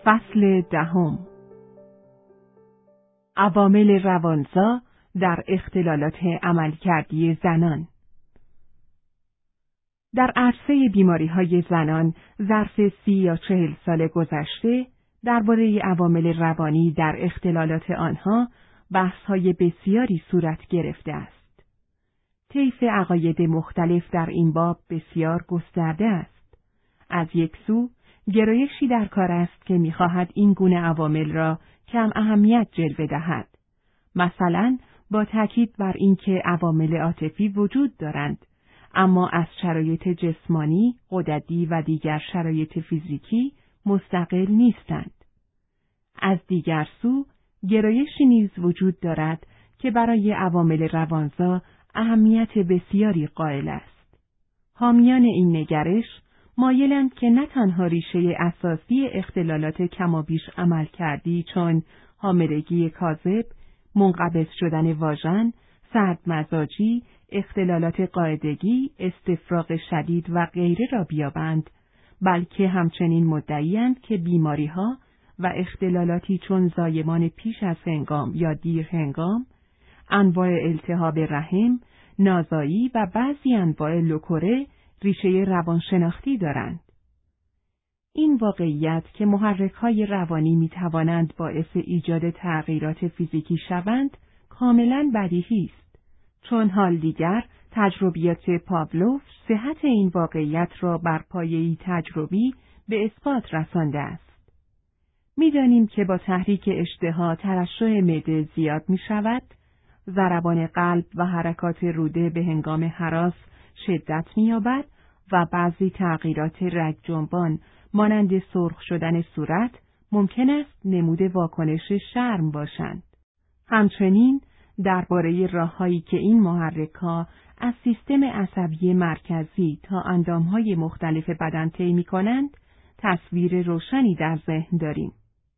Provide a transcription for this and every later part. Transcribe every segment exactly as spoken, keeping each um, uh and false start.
فصل دهم. عوامل روانزا در اختلالات عملکردی زنان. در عرصه بیماری‌های زنان ظرف سی یا چهل سال گذشته درباره عوامل روانی در اختلالات آنها بحث‌های بسیاری صورت گرفته است. طیف عقاید مختلف در این باب بسیار گسترده است. از یک سو گرایشی در کار است که می‌خواهد این گونه عوامل را کم اهمیت جلوه دهد. مثلا با تاکید بر اینکه عوامل عاطفی وجود دارند، اما از شرایط جسمانی، غددی و دیگر شرایط فیزیکی مستقل نیستند. از دیگر سو گرایشی نیز وجود دارد که برای عوامل روانزا اهمیت بسیاری قائل است. حامیان این نگرش مایلند که نه تنها ریشه اساسی اختلالات کمابیش عملکردی چون حاملگی کاذب، منقبض شدن واژن، سردمزاجی، اختلالات قاعدگی، استفراغ شدید و غیره را بیابند، بلکه همچنین مدعی‌اند که بیماری‌ها و اختلالاتی چون زایمان پیش از هنگام یا دیر هنگام، انواع التهاب رحم، نازایی و بعضی انواع لوکوره ریشه روانشناختی دارند. این واقعیت که محرک‌های روانی می‌توانند باعث ایجاد تغییرات فیزیکی شوند، کاملاً بدیهی است، چون حال دیگر تجربیات پاولوف صحت این واقعیت را بر پایه‌ای تجربی به اثبات رسانده است. می‌دانیم که با تحریک اشتها ترشح معده زیاد می‌شود، ضربان قلب و حرکات روده به هنگام هراس شدت می‌یابد و بعضی تغییرات رگ جنبان مانند سرخ شدن صورت ممکن است نمود واکنش شرم باشند. همچنین درباره راه‌هایی که این محرک‌ها از سیستم عصبی مرکزی تا اندام‌های مختلف بدن طی می‌کنند، تصویر روشنی در ذهن داریم.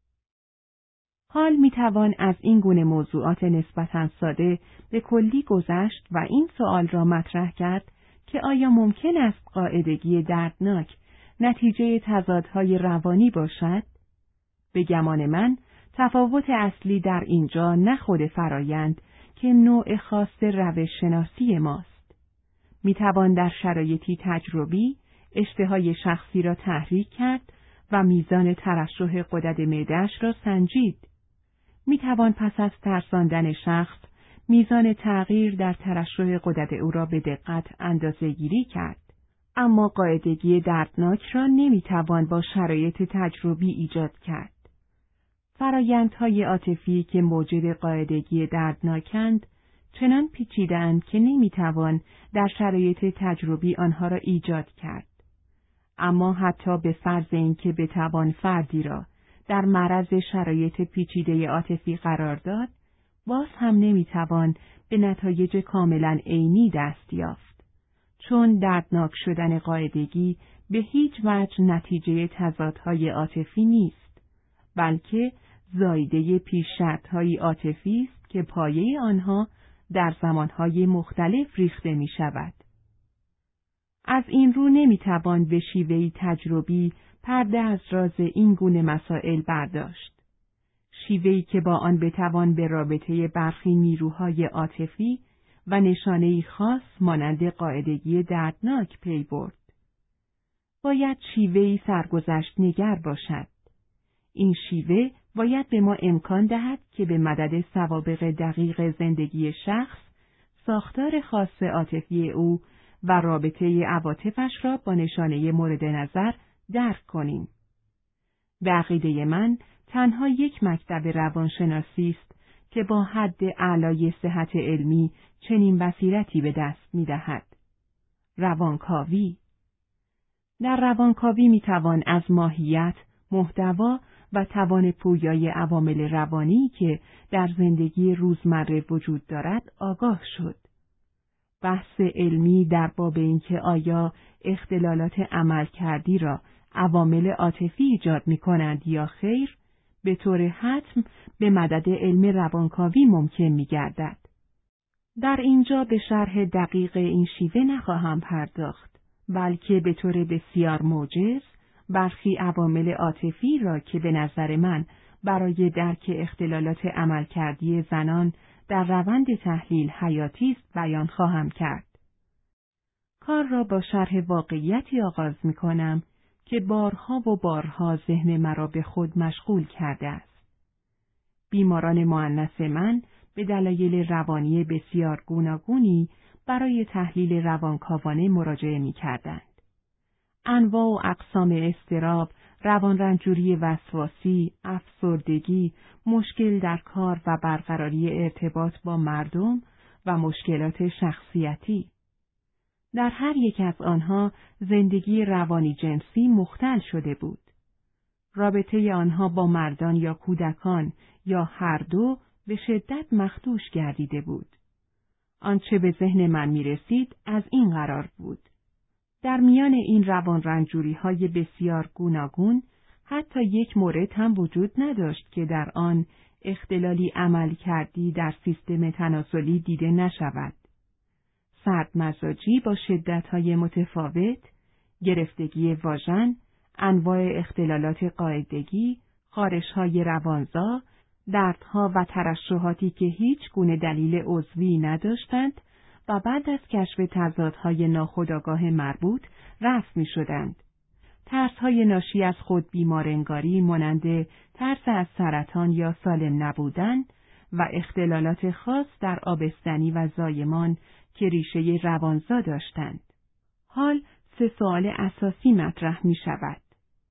حال می‌توان از این گونه موضوعات نسبتاً ساده به کلی گذشت و این سوال را مطرح کرد که آیا ممکن است قاعدگی دردناک نتیجه تضادهای روانی باشد؟ به گمان من تفاوت اصلی در اینجا نه خود فرایند که نوع خاص روش شناسی ماست. میتوان در شرایطی تجربی اشتهای شخصی را تحریک کرد و میزان ترشح غدد معده‌اش را سنجید. میتوان پس از ترساندن شخص میزان تغییر در ترشح غدد او را به دقت اندازه‌گیری کرد. اما قاعدگی دردناک را نمیتوان با شرایط تجربی ایجاد کرد. فرایندهای عاطفی که موجب قاعدگی دردناکند، چنان پیچیده‌اند که نمیتوان در شرایط تجربی آنها را ایجاد کرد. اما حتی به فرض اینکه بتوان فردی را در معرض شرایط پیچیده عاطفی قرار داد، باز هم نمیتوان به نتایج کاملاً عینی دست یافت، چون دردناک شدن قاعدگی به هیچ وجه نتیجه تضادهای عاطفی نیست، بلکه زایده پیش شرط‌های عاطفی است که پایه آنها در زمانهای مختلف ریخته می شود. از این رو نمیتوان به شیوهی تجربی پرده از راز این گونه مسائل برداشت. شیوهی که با آن بتوان به رابطه برخی نیروهای عاطفی و نشانه‌ای خاص مانند قاعدگی دردناک پی برد. باید شیوهی سرگذشت نگر باشد. این شیوه باید به ما امکان دهد که به مدد سوابق دقیق زندگی شخص، ساختار خاص عاطفی او و رابطه عواطفش را با نشانه مورد نظر درک کنیم. به عقیده من تنها یک مکتب روانشناسی است که با حد اعلای صحت علمی چنین بصیرتی به دست می‌دهد: روانکاوی. در روانکاوی می‌توان از ماهیت، محتوا و توان پویای عوامل روانی که در زندگی روزمره وجود دارد آگاه شد. بحث علمی در باب اینکه آیا اختلالات عملکردی را عوامل عاطفی ایجاد می‌کنند یا خیر، به طور حتم به مدد علم روانکاوی ممکن می‌گردد. در اینجا به شرح دقیق این شیوه نخواهم پرداخت، بلکه به طور بسیار موجز برخی عوامل عاطفی را که به نظر من برای درک اختلالات عملکردی زنان در روند تحلیل حیاتی است بیان خواهم کرد. کار را با شرح واقعیتی آغاز می کنم که بارها و بارها ذهن مرا به خود مشغول کرده است. بیماران مؤنث من به دلایل روانی بسیار گوناگونی برای تحلیل روانکاوانه مراجعه می کردند. انواع و اقسام اضطراب، روانرنجوری وسواسی، افسردگی، مشکل در کار و برقراری ارتباط با مردم و مشکلات شخصیتی. در هر یک از آنها زندگی روانی جنسی مختل شده بود. رابطه آنها با مردان یا کودکان یا هر دو به شدت مخدوش گردیده بود. آنچه به ذهن من می رسید از این قرار بود: در میان این روان رنجوری های بسیار گوناگون حتی یک مورد هم وجود نداشت که در آن اختلالی عمل کردی در سیستم تناسلی دیده نشود. سردمزاجی با شدت‌های متفاوت، گرفتگی واژن، انواع اختلالات قاعدگی، خارش‌های روانزا، دردها و ترشحاتی که هیچ گونه دلیل عضوی نداشتند و بعد از کشف تضادهای ناخودآگاه مربوط رفع می‌شدند. ترس‌های ناشی از خود بیمارنگاری مانند ترس از سرطان یا سالم نبودن و اختلالات خاص در آبستنی و زایمان که ریشه روانزا داشتند. حال سه سوال اساسی مطرح می شود.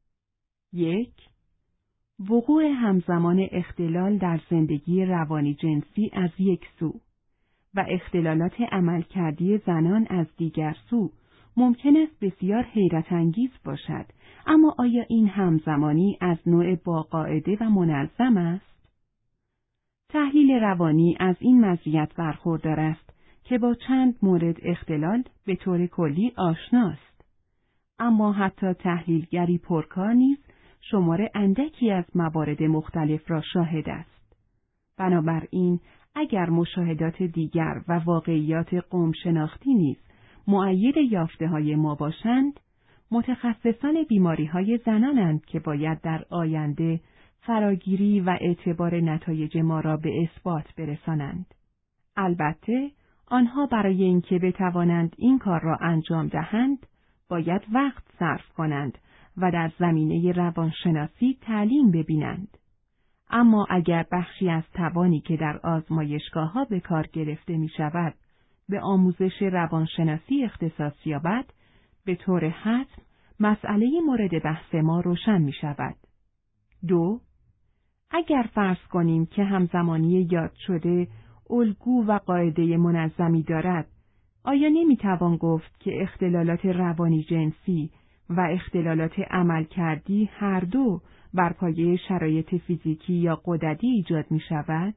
یک، وقوع همزمان اختلال در زندگی روانی جنسی از یک سو و اختلالات عملکردی زنان از دیگر سو ممکن است بسیار حیرت انگیز باشد، اما آیا این همزمانی از نوع باقاعده و منظم است؟ تحلیل روانی از این مزیت برخوردار است که با چند مورد اختلال به طور کلی آشناست. اما حتی تحلیلگری پرکار نیز شمار اندکی از موارد مختلف را شاهد است. بنابراین اگر مشاهدات دیگر و واقعیات قوم شناختی نیز مؤید یافته‌های ما باشند، متخصصان بیماری‌های زنانند که باید در آینده فراگیری و اعتبار نتایج ما را به اثبات برسانند. البته آنها برای اینکه بتوانند این کار را انجام دهند، باید وقت صرف کنند و در زمینه روانشناسی تعلیم ببینند. اما اگر بخشی از توانی که در آزمایشگاه‌ها به کار گرفته می شود، به آموزش روانشناسی اختصاص یابد، به طور حتم مسئله مورد بحث ما روشن می شود. دو، اگر فرض کنیم که همزمانی یاد شده الگو و قاعده منظمی دارد، آیا نمی توان گفت که اختلالات روانی جنسی و اختلالات عملکردی هر دو بر پایه شرایط فیزیکی یا غددی ایجاد می شود؟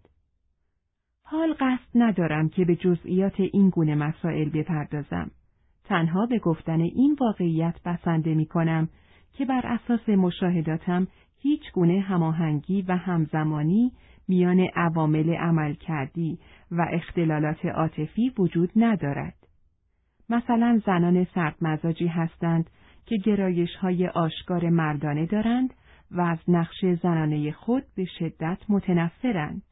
حال قصد ندارم که به جزئیات این گونه مسائل بپردازم. تنها به گفتن این واقعیت بسنده می کنم که بر اساس مشاهداتم هیچ گونه هماهنگی و همزمانی میان عوامل عملکردی و اختلالات عاطفی وجود ندارد. مثلا زنان سردمزاجی هستند که گرایش‌های آشکار مردانه دارند و از نقش زنانه خود به شدت متنفرند.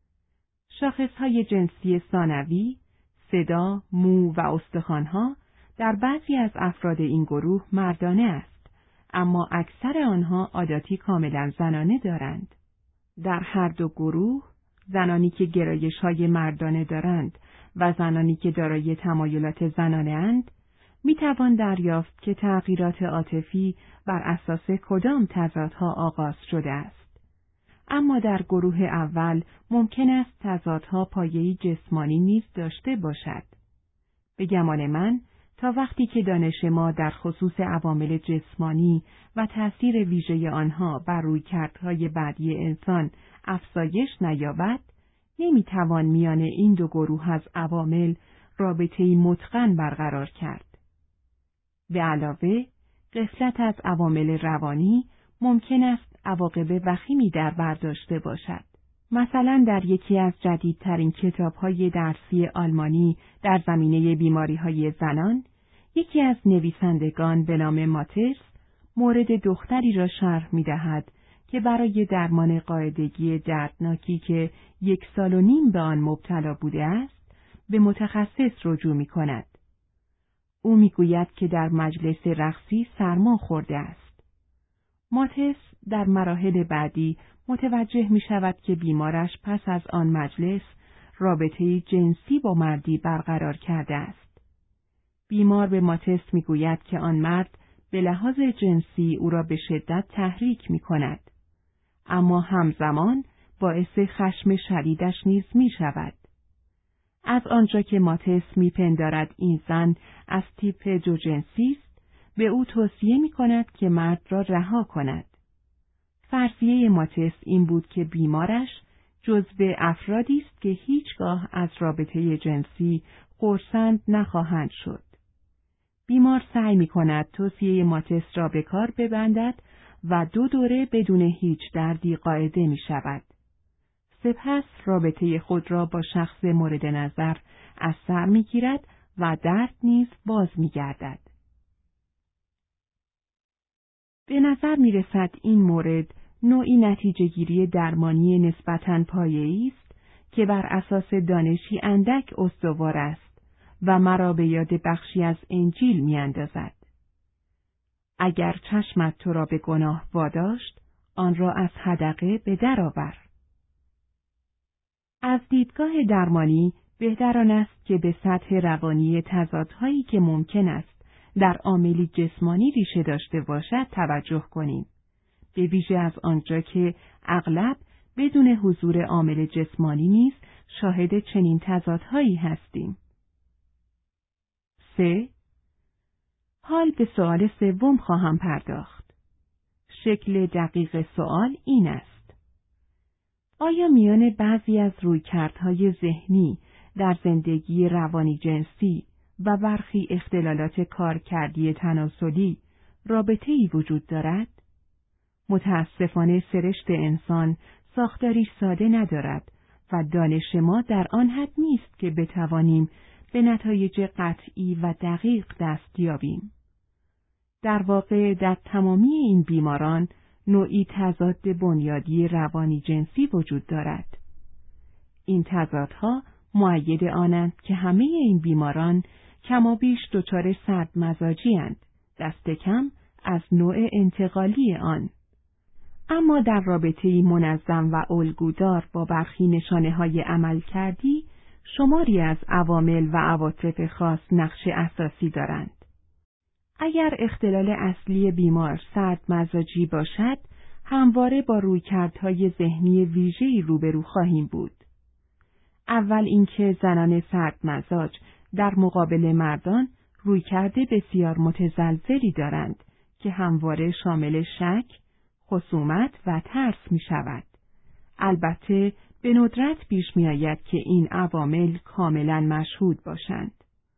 شاخصهای جنسی ثانوی، صدا، مو و استخوان‌ها در بعضی از افراد این گروه مردانه است، اما اکثر آنها عاداتی کاملا زنانه دارند. در هر دو گروه، زنانی که گرایش‌های مردانه دارند و زنانی که دارای تمایلات زنانه اند، می توان دریافت که تغییرات عاطفی بر اساس کدام تضادها آغاز شده است. اما در گروه اول ممکن است تضادها پایه‌ای جسمانی نیز داشته باشد. به گمان من، تا وقتی که دانش ما در خصوص عوامل جسمانی و تأثیر ویژه آنها بر رویکردهای بعدی انسان افزایش نیابد، نمیتوان میان این دو گروه از عوامل رابطه‌ای متقن برقرار کرد. به علاوه، غفلت از عوامل روانی ممکن است عواقب وخیمی در بر داشته باشد. مثلا در یکی از جدیدترین کتاب‌های درسی آلمانی در زمینه بیماری‌های زنان، یکی از نویسندگان به نام ماترس مورد دختری را شرح می دهد که برای درمان قاعدگی دردناکی که یک سال و نیم به آن مبتلا بوده است، به متخصص رجوع می کند. او می گوید که در مجلس رقصی سرما خورده است. ماتس در مراحل بعدی متوجه می شود که بیمارش پس از آن مجلس رابطه جنسی با مردی برقرار کرده است. بیمار به ماتس می گوید که آن مرد به لحاظ جنسی او را به شدت تحریک می کند، اما همزمان باعث خشم شدیدش نیز می شود. از آنجا که ماتس می پندارد این زن از تیپ جوجنسی است، به او توصیه می کند که مرد را رها کند. فرضیه ماتس این بود که بیمارش جزو افرادی است که هیچگاه از رابطه جنسی خرسند نخواهند شد. بیمار سعی می کند توصیه ماتس را به کار ببندد و دو دوره بدون هیچ دردی قاعده می شود. سپس رابطه خود را با شخص مورد نظر از سر می گیرد و درد نیز باز می گردد. به نظر می رسد این مورد نوعی نتیجه گیری درمانی نسبتاً پایه‌ای است که بر اساس دانشی اندک استوار است و مرا به یاد بخشی از انجیل می اندازد. اگر چشمت تو را به گناه واداشت، آن را از حدقه به در آور. از دیدگاه درمانی بهتر آن است که به سطح روانی تضادهایی که ممکن است در عاملی جسمانی ریشه داشته باشد توجه کنیم، به ویژه از آنجا که اغلب بدون حضور عامل جسمانی نیز شاهد چنین تضادهایی هستیم. سه. حال به سؤال سوم خواهم پرداخت. شکل دقیق سؤال این است: آیا میان بعضی از رویکردهای ذهنی در زندگی روانی جنسی و برخی اختلالات کارکردی تناسلی رابطه‌ای وجود دارد؟ متاسفانه سرشت انسان ساختاری ساده ندارد و دانش ما در آن حد نیست که بتوانیم به نتایج قطعی و دقیق دست یابیم. در واقع در تمامی این بیماران نوعی تضاد بنیادی روانی جنسی وجود دارد. این تضادها مؤید آنند که همه این بیماران کمابیش دچار سردمزاجی اند، دست کم از نوع انتقالی آن. اما در رابطه‌ای منظم و الگودار با برخی نشانه‌های عمل کردی، شماری از عوامل و عواطف خاص نقش اساسی دارند. اگر اختلال اصلی بیمار سردمزاجی باشد، همواره با رویکردهای ذهنی ویژه‌ای روبرو خواهیم بود. اول اینکه زنان سردمزاج در مقابل مردان رویکرد بسیار متزلزلی دارند که همواره شامل شک، خصومت و ترس می شود. البته به ندرت پیش می آید که این عوامل کاملا مشهود باشند.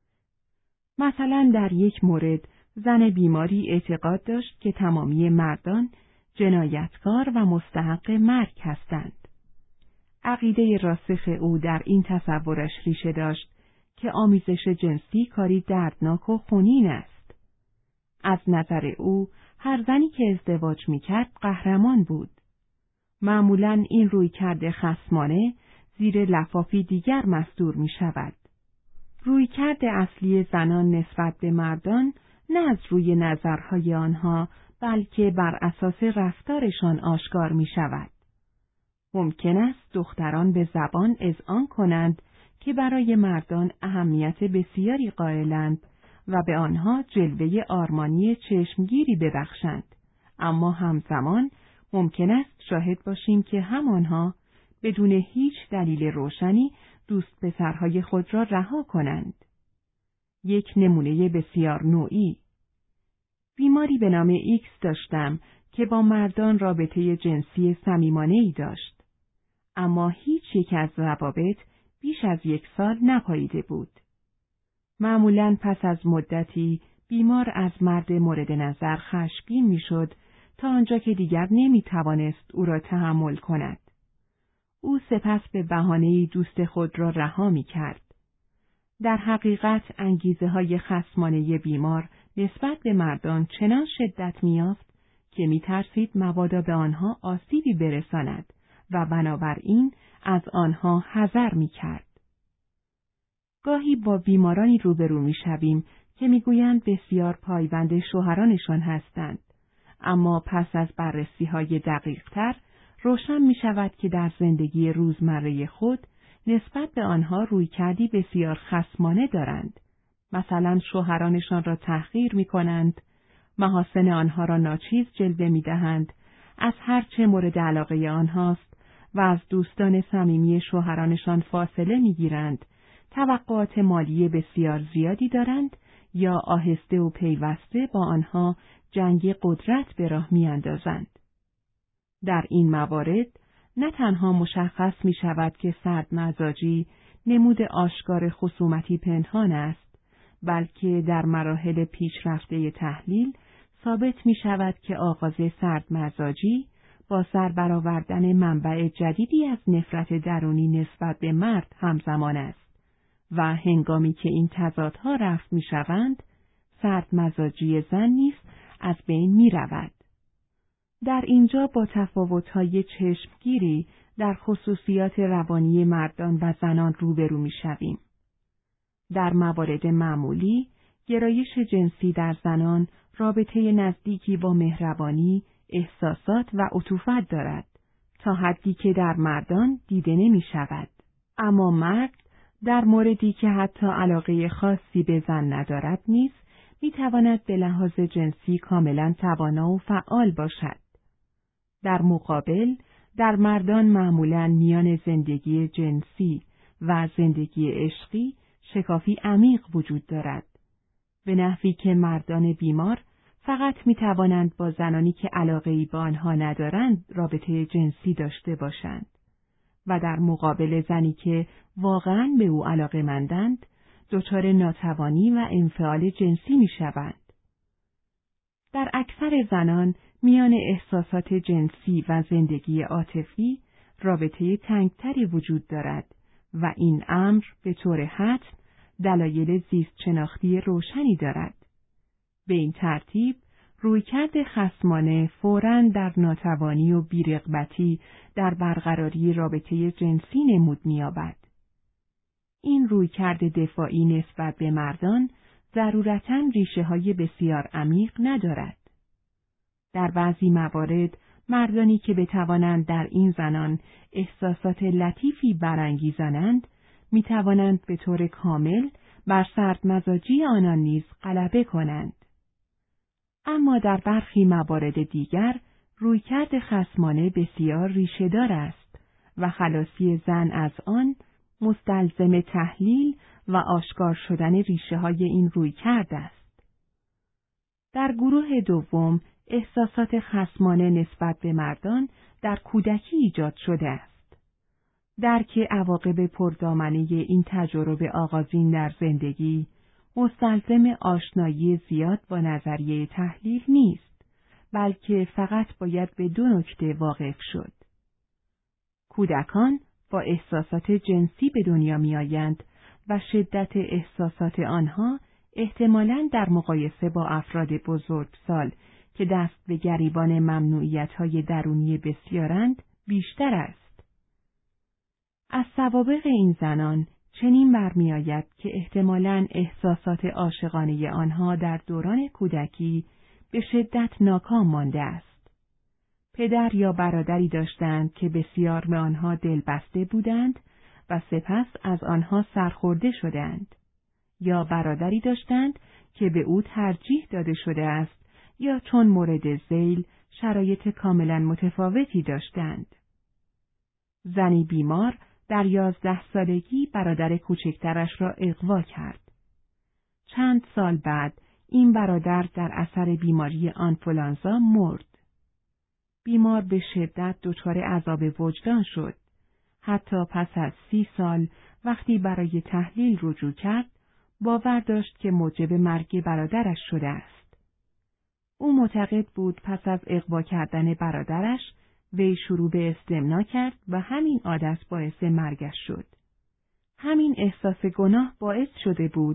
مثلا در یک مورد زن بیماری اعتقاد داشت که تمامی مردان جنایتکار و مستحق مرگ هستند. عقیده راسخ او در این تصورش ریشه داشت که آمیزش جنسی کاری دردناک و خونین است. از نظر او هر زنی که ازدواج می‌کرد قهرمان بود. معمولاً این رویکرد خصمانه زیر لفافی دیگر مستور می‌شود. رویکرد اصلی زنان نسبت به مردان نه از روی نظرهای آنها بلکه بر اساس رفتارشان آشکار می‌شود. ممکن است دختران به زبان اذعان کنند که برای مردان اهمیت بسیاری قائلند و به آنها جلوه آرمانی چشمگیری ببخشند، اما همزمان ممکن است شاهد باشیم که همانها بدون هیچ دلیل روشنی دوست پسرهای خود را رها کنند. یک نمونه بسیار نوعی: بیماری به نام ایکس داشتم که با مردان رابطه جنسی صمیمانه‌ای داشت، اما هیچ یک از روابط بیش از یک سال نپاییده بود. معمولاً پس از مدتی بیمار از مرد مورد نظر خشمگین میشد تا آنجا که دیگر نمیتوانست او را تحمل کند. او سپس به بهانه‌ای دوست خود را رها می‌کرد. در حقیقت انگیزه‌های خصمانه بیمار نسبت به مردان چنان شدت می‌یافت که می‌ترسید مبادا به آنها آسیبی برساند و بنابراین از آنها حذر می‌کرد. گاهی با بیمارانی روبرو می‌شویم که می‌گویند بسیار پایبند شوهرانشان هستند، اما پس از بررسی‌های دقیق‌تر روشن می‌شود که در زندگی روزمره خود نسبت به آنها رویکردی بسیار خصمانه دارند. مثلا شوهرانشان را تحقیر می‌کنند، محاسن آنها را ناچیز جلوه می‌دهند، از هر چه مورد علاقه آنهاست و از دوستان صمیمی شوهرانشان فاصله می‌گیرند، توقعات مالی بسیار زیادی دارند یا آهسته و پیوسته با آنها جنگ قدرت به راه می‌اندازند. در این موارد نه تنها مشخص می شود که سرد مزاجی نمود آشکار خصومتی پنهان است، بلکه در مراحل پیشرفته تحلیل ثابت می شود که آغاز سرد مزاجی با سر برآوردن منبع جدیدی از نفرت درونی نسبت به مرد همزمان است و هنگامی که این تضادها رفع می شوند، سرد مزاجی زن نیز از بین می رود. در اینجا با تفاوت‌های چشمگیری در خصوصیات روانی مردان و زنان روبرو می‌شویم. در موارد معمولی، گرایش جنسی در زنان رابطه نزدیکی با مهربانی، احساسات و عطوفت دارد، تا حدی که در مردان دیده نمی‌شود. اما مرد در موردی که حتی علاقه خاصی به زن ندارد نیز می‌تواند به لحاظ جنسی کاملاً توانا و فعال باشد. در مقابل، در مردان معمولاً میان زندگی جنسی و زندگی عشقی شکافی عمیق وجود دارد، به نحوی که مردان بیمار فقط می توانند با زنانی که علاقه‌ای به آنها ندارند رابطه جنسی داشته باشند و در مقابل زنی که واقعاً به او علاقه‌مندند دچار ناتوانی و انفعال جنسی می شوند. در اکثر زنان میان احساسات جنسی و زندگی عاطفی رابطه تنگتری وجود دارد و این امر به طور حتم دلایل زیست شناختی روشنی دارد. به این ترتیب رویکرد خصمانه فوراً در ناتوانی و بی‌رغبتی در برقراری رابطه جنسی نمود می‌یابد. این رویکرد دفاعی نسبت به مردان ضرورتاً ریشه‌های بسیار عمیق ندارد. در بعضی موارد مردانی که بتوانند در این زنان احساسات لطیفی برانگیزانند میتوانند به طور کامل بر سردمزاجی آنان نیز غلبه کنند. اما در برخی موارد دیگر رویکرد خصمانه بسیار ریشه‌دار است و خلاصی زن از آن مستلزم تحلیل و آشکار شدن ریشه‌های این رویکرد است. در گروه دوم احساسات خصمانه نسبت به مردان در کودکی ایجاد شده است. درک عواقب پردامنه این تجربه آغازین در زندگی مستلزم آشنایی زیاد با نظریه تحلیل نیست، بلکه فقط باید به دو نکته واقف شد. کودکان با احساسات جنسی به دنیا می آیند و شدت احساسات آنها احتمالاً در مقایسه با افراد بزرگسال که دست به گریبان ممنوعیت‌های درونی بسیارند بیشتر است. از سوابق این زنان چنین برمی‌آید که احتمالاً احساسات عاشقانه آنها در دوران کودکی به شدت ناکام مانده است. پدر یا برادری داشتند که بسیار به آنها دلبسته بودند و سپس از آنها سرخورده شدند، یا برادری داشتند که به او ترجیح داده شده است یا چون مورد ذیل شرایط کاملا متفاوتی داشتند. زنی بیمار در یازده سالگی برادر کوچکترش را اغوا کرد. چند سال بعد این برادر در اثر بیماری آنفولانزا مرد. بیمار به شدت دچار عذاب وجدان شد. حتی پس از سی سال وقتی برای تحلیل رجوع کرد، باور داشت که موجب مرگ برادرش شده است. او معتقد بود پس از اغوا کردن برادرش، وی شروع به استمنا کرد و همین عادت باعث مرگش شد. همین احساس گناه باعث شده بود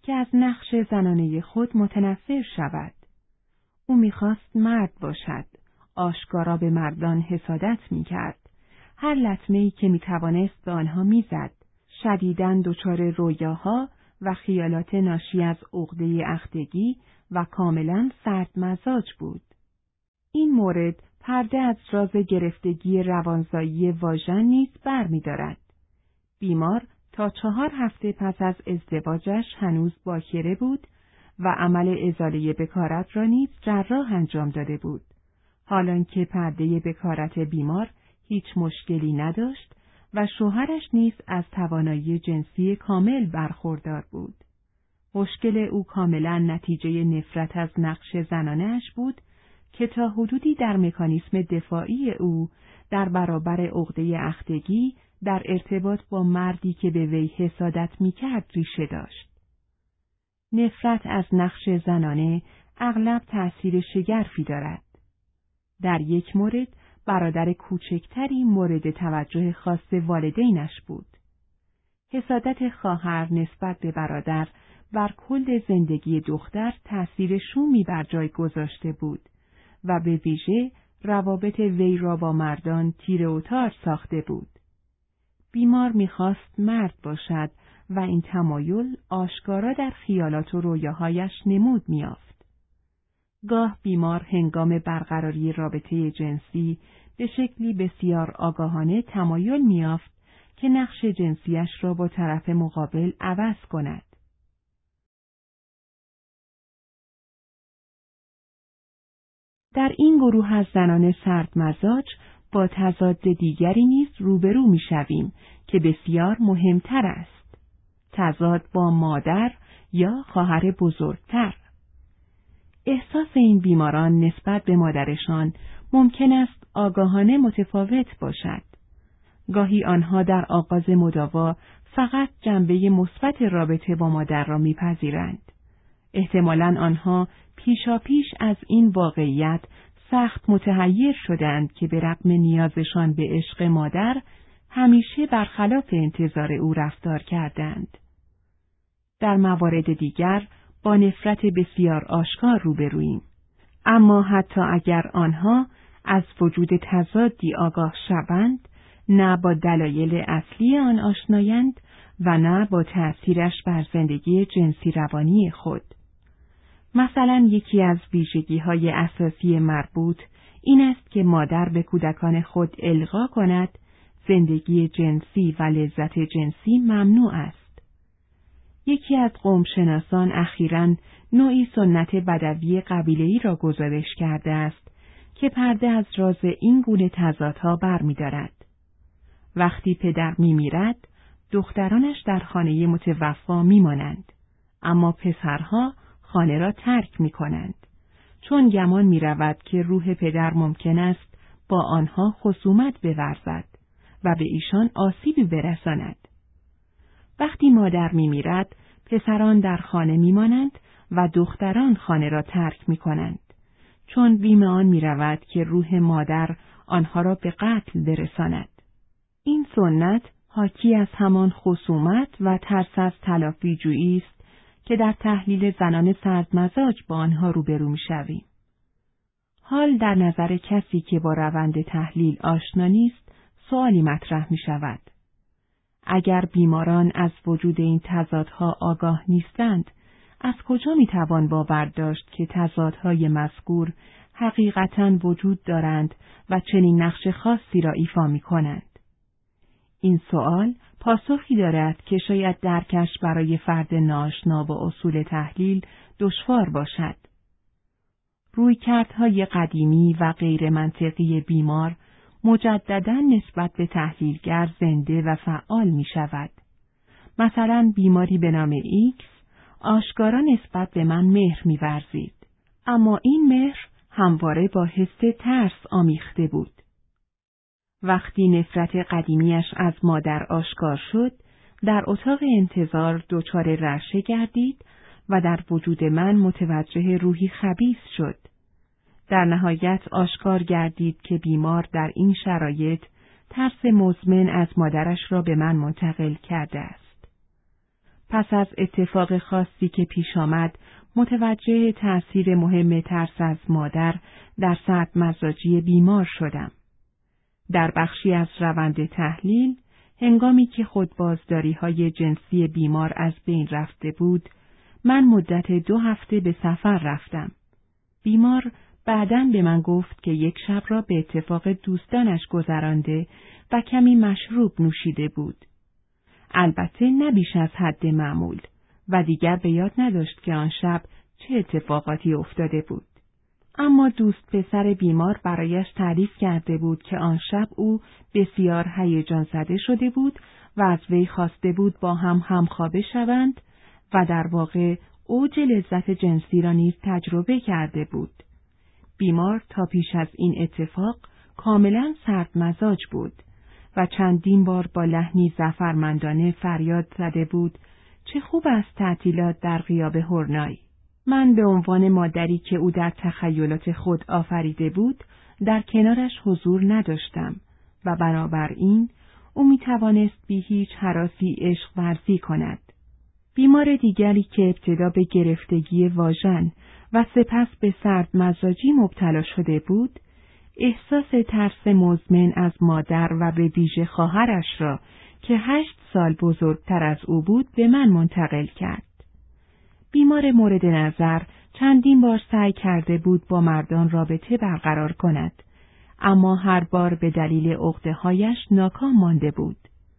که از نقش زنانه خود متنفر شود. او می‌خواست مرد باشد، آشکارا به مردان حسادت می‌کرد. هر لطمه‌ای که می‌توانست به آنها می‌زد. شدیداً دچار رویاها و خیالات ناشی از عقده اختگی و کاملاً سرد مزاج بود. این مورد پرده از راز گرفتگی روانزایی واژن نیز برمی‌دارد. بیمار تا چهار هفته پس از ازدواجش هنوز باکره بود و عمل ازاله بکارت را نیز جراح انجام داده بود. حالان که پرده بکارت بیمار هیچ مشکلی نداشت و شوهرش نیز از توانایی جنسی کامل برخوردار بود. مشکل او کاملا نتیجه نفرت از نقش زنانه‌اش بود که تا حدودی در مکانیسم دفاعی او در برابر عقده اختگی در ارتباط با مردی که به وی حسادت می‌کرد ریشه داشت. نفرت از نقش زنانه اغلب تأثیر شگرفی دارد. در یک مورد برادر کوچکتری مورد توجه خاص والدینش بود. حسادت خواهر نسبت به برادر بر کل زندگی دختر تأثیر شومی بر جای گذاشته بود و به ویژه روابط وی را با مردان تیره و تار ساخته بود. بیمار می‌خواست مرد باشد و این تمایل آشکارا در خیالات و رویاهایش نمود می‌یافت. گاه بیمار هنگام برقراری رابطه جنسی به شکلی بسیار آگاهانه تمایل می‌یافت که نقش جنسیش را با طرف مقابل عوض کند. در این گروه از زنان سردمزاج با تضاد دیگری نیز روبرو می‌شویم که بسیار مهمتر است. تضاد با مادر یا خواهر بزرگتر. احساس این بیماران نسبت به مادرشان ممکن است آگاهانه متفاوت باشد. گاهی آنها در آغاز مداوا فقط جنبه مثبت رابطه با مادر را می‌پذیرند. احتمالاً آنها پیشاپیش از این واقعیت سخت متحیر شدند که به رغم نیازشان به عشق مادر همیشه برخلاف انتظار او رفتار کردند. در موارد دیگر با نفرت بسیار آشکار روبروییم. اما حتی اگر آنها از وجود تضادی آگاه شوند، نه با دلایل اصلی آن آشنایند و نه با تأثیرش بر زندگی جنسی روانی خود. مثلا یکی از ویژگی‌های اساسی مربوط این است که مادر به کودکان خود القا کند زندگی جنسی و لذت جنسی ممنوع است. یکی از قومشناسان اخیراً نوعی سنت بدوی قبیله‌ای را گزارش کرده است که پرده از راز این گونه تضادها برمی‌دارد. وقتی پدر می‌میرد، دخترانش در خانه متوفی می‌مانند، اما پسرها خانه را ترک می‌کنند، چون گمان می‌رود که روح پدر ممکن است با آنها خصومت بورزد و به ایشان آسیبی برساند. وقتی مادر می‌میرد، پسران در خانه می‌مانند و دختران خانه را ترک می‌کنند، چون بیم آن می‌رود که روح مادر آنها را به قتل برساند. این سنت حاکی از همان خصومت و ترس از تلافی جویی است که در تحلیل زنان سردمزاج با آنها روبرو می‌شویم. حال در نظر کسی که با روند تحلیل آشنا نیست، سوالی مطرح می‌شود. اگر بیماران از وجود این تضادها آگاه نیستند، از کجا می‌توان باور داشت که تضادهای مذکور حقیقتاً وجود دارند و چنین نقش خاصی را ایفا می‌کنند؟ این سوال پاسخی دارد که شاید درکش برای فرد ناآشنا با اصول تحلیل دشوار باشد. رویکردهای قدیمی و غیر منطقی بیمار مجدداً نسبت به تحلیلگر زنده و فعال می شود. مثلا بیماری به نام ایکس آشکارا نسبت به من مهر می ورزید، اما این مهر همواره با حس ترس آمیخته بود. وقتی نفرت قدیمیش از مادر آشکار شد، در اتاق انتظار دچار رعشه گردید و در وجود من متوجه روحی خبیث شد. در نهایت آشکار گردید که بیمار در این شرایط ترس مزمن از مادرش را به من منتقل کرده است. پس از اتفاق خاصی که پیش آمد، متوجه تأثیر مهم ترس از مادر در سردمزاجی بیمار شدم. در بخشی از روند تحلیل، هنگامی که خودبازداری‌های جنسی بیمار از بین رفته بود، من مدت دو هفته به سفر رفتم. بیمار بعداً به من گفت که یک شب را به اتفاق دوستانش گذرانده و کمی مشروب نوشیده بود. البته نه بیش از حد معمول و دیگر به یاد نداشت که آن شب چه اتفاقاتی افتاده بود. اما دوست پسر بیمار برایش تعریف کرده بود که آن شب او بسیار هیجان زده شده بود و از وی خواسته بود با هم همخوابه شوند و در واقع اوج لذت جنسی را نیز تجربه کرده بود. بیمار تا پیش از این اتفاق کاملا سردمزاج بود و چندین بار با لحنی زفرمندانه فریاد زده بود: چه خوب است تعطیلات در غیاب هورنای. من به عنوان مادری که او در تخیلات خود آفریده بود، در کنارش حضور نداشتم و بنابراین او می توانست بی هیچ هراسی عشق ورزی کند. بیمار دیگری که ابتدا به گرفتگی واژن و سپس به سردمزاجی مبتلا شده بود، احساس ترس مزمن از مادر و به ویژه خواهرش را که هشت سال بزرگتر از او بود به من منتقل کرد. بیمار مورد نظر چندین بار سعی کرده بود با مردان رابطه برقرار کند، اما هر بار به دلیل عقده‌هایش ناکام مانده بود.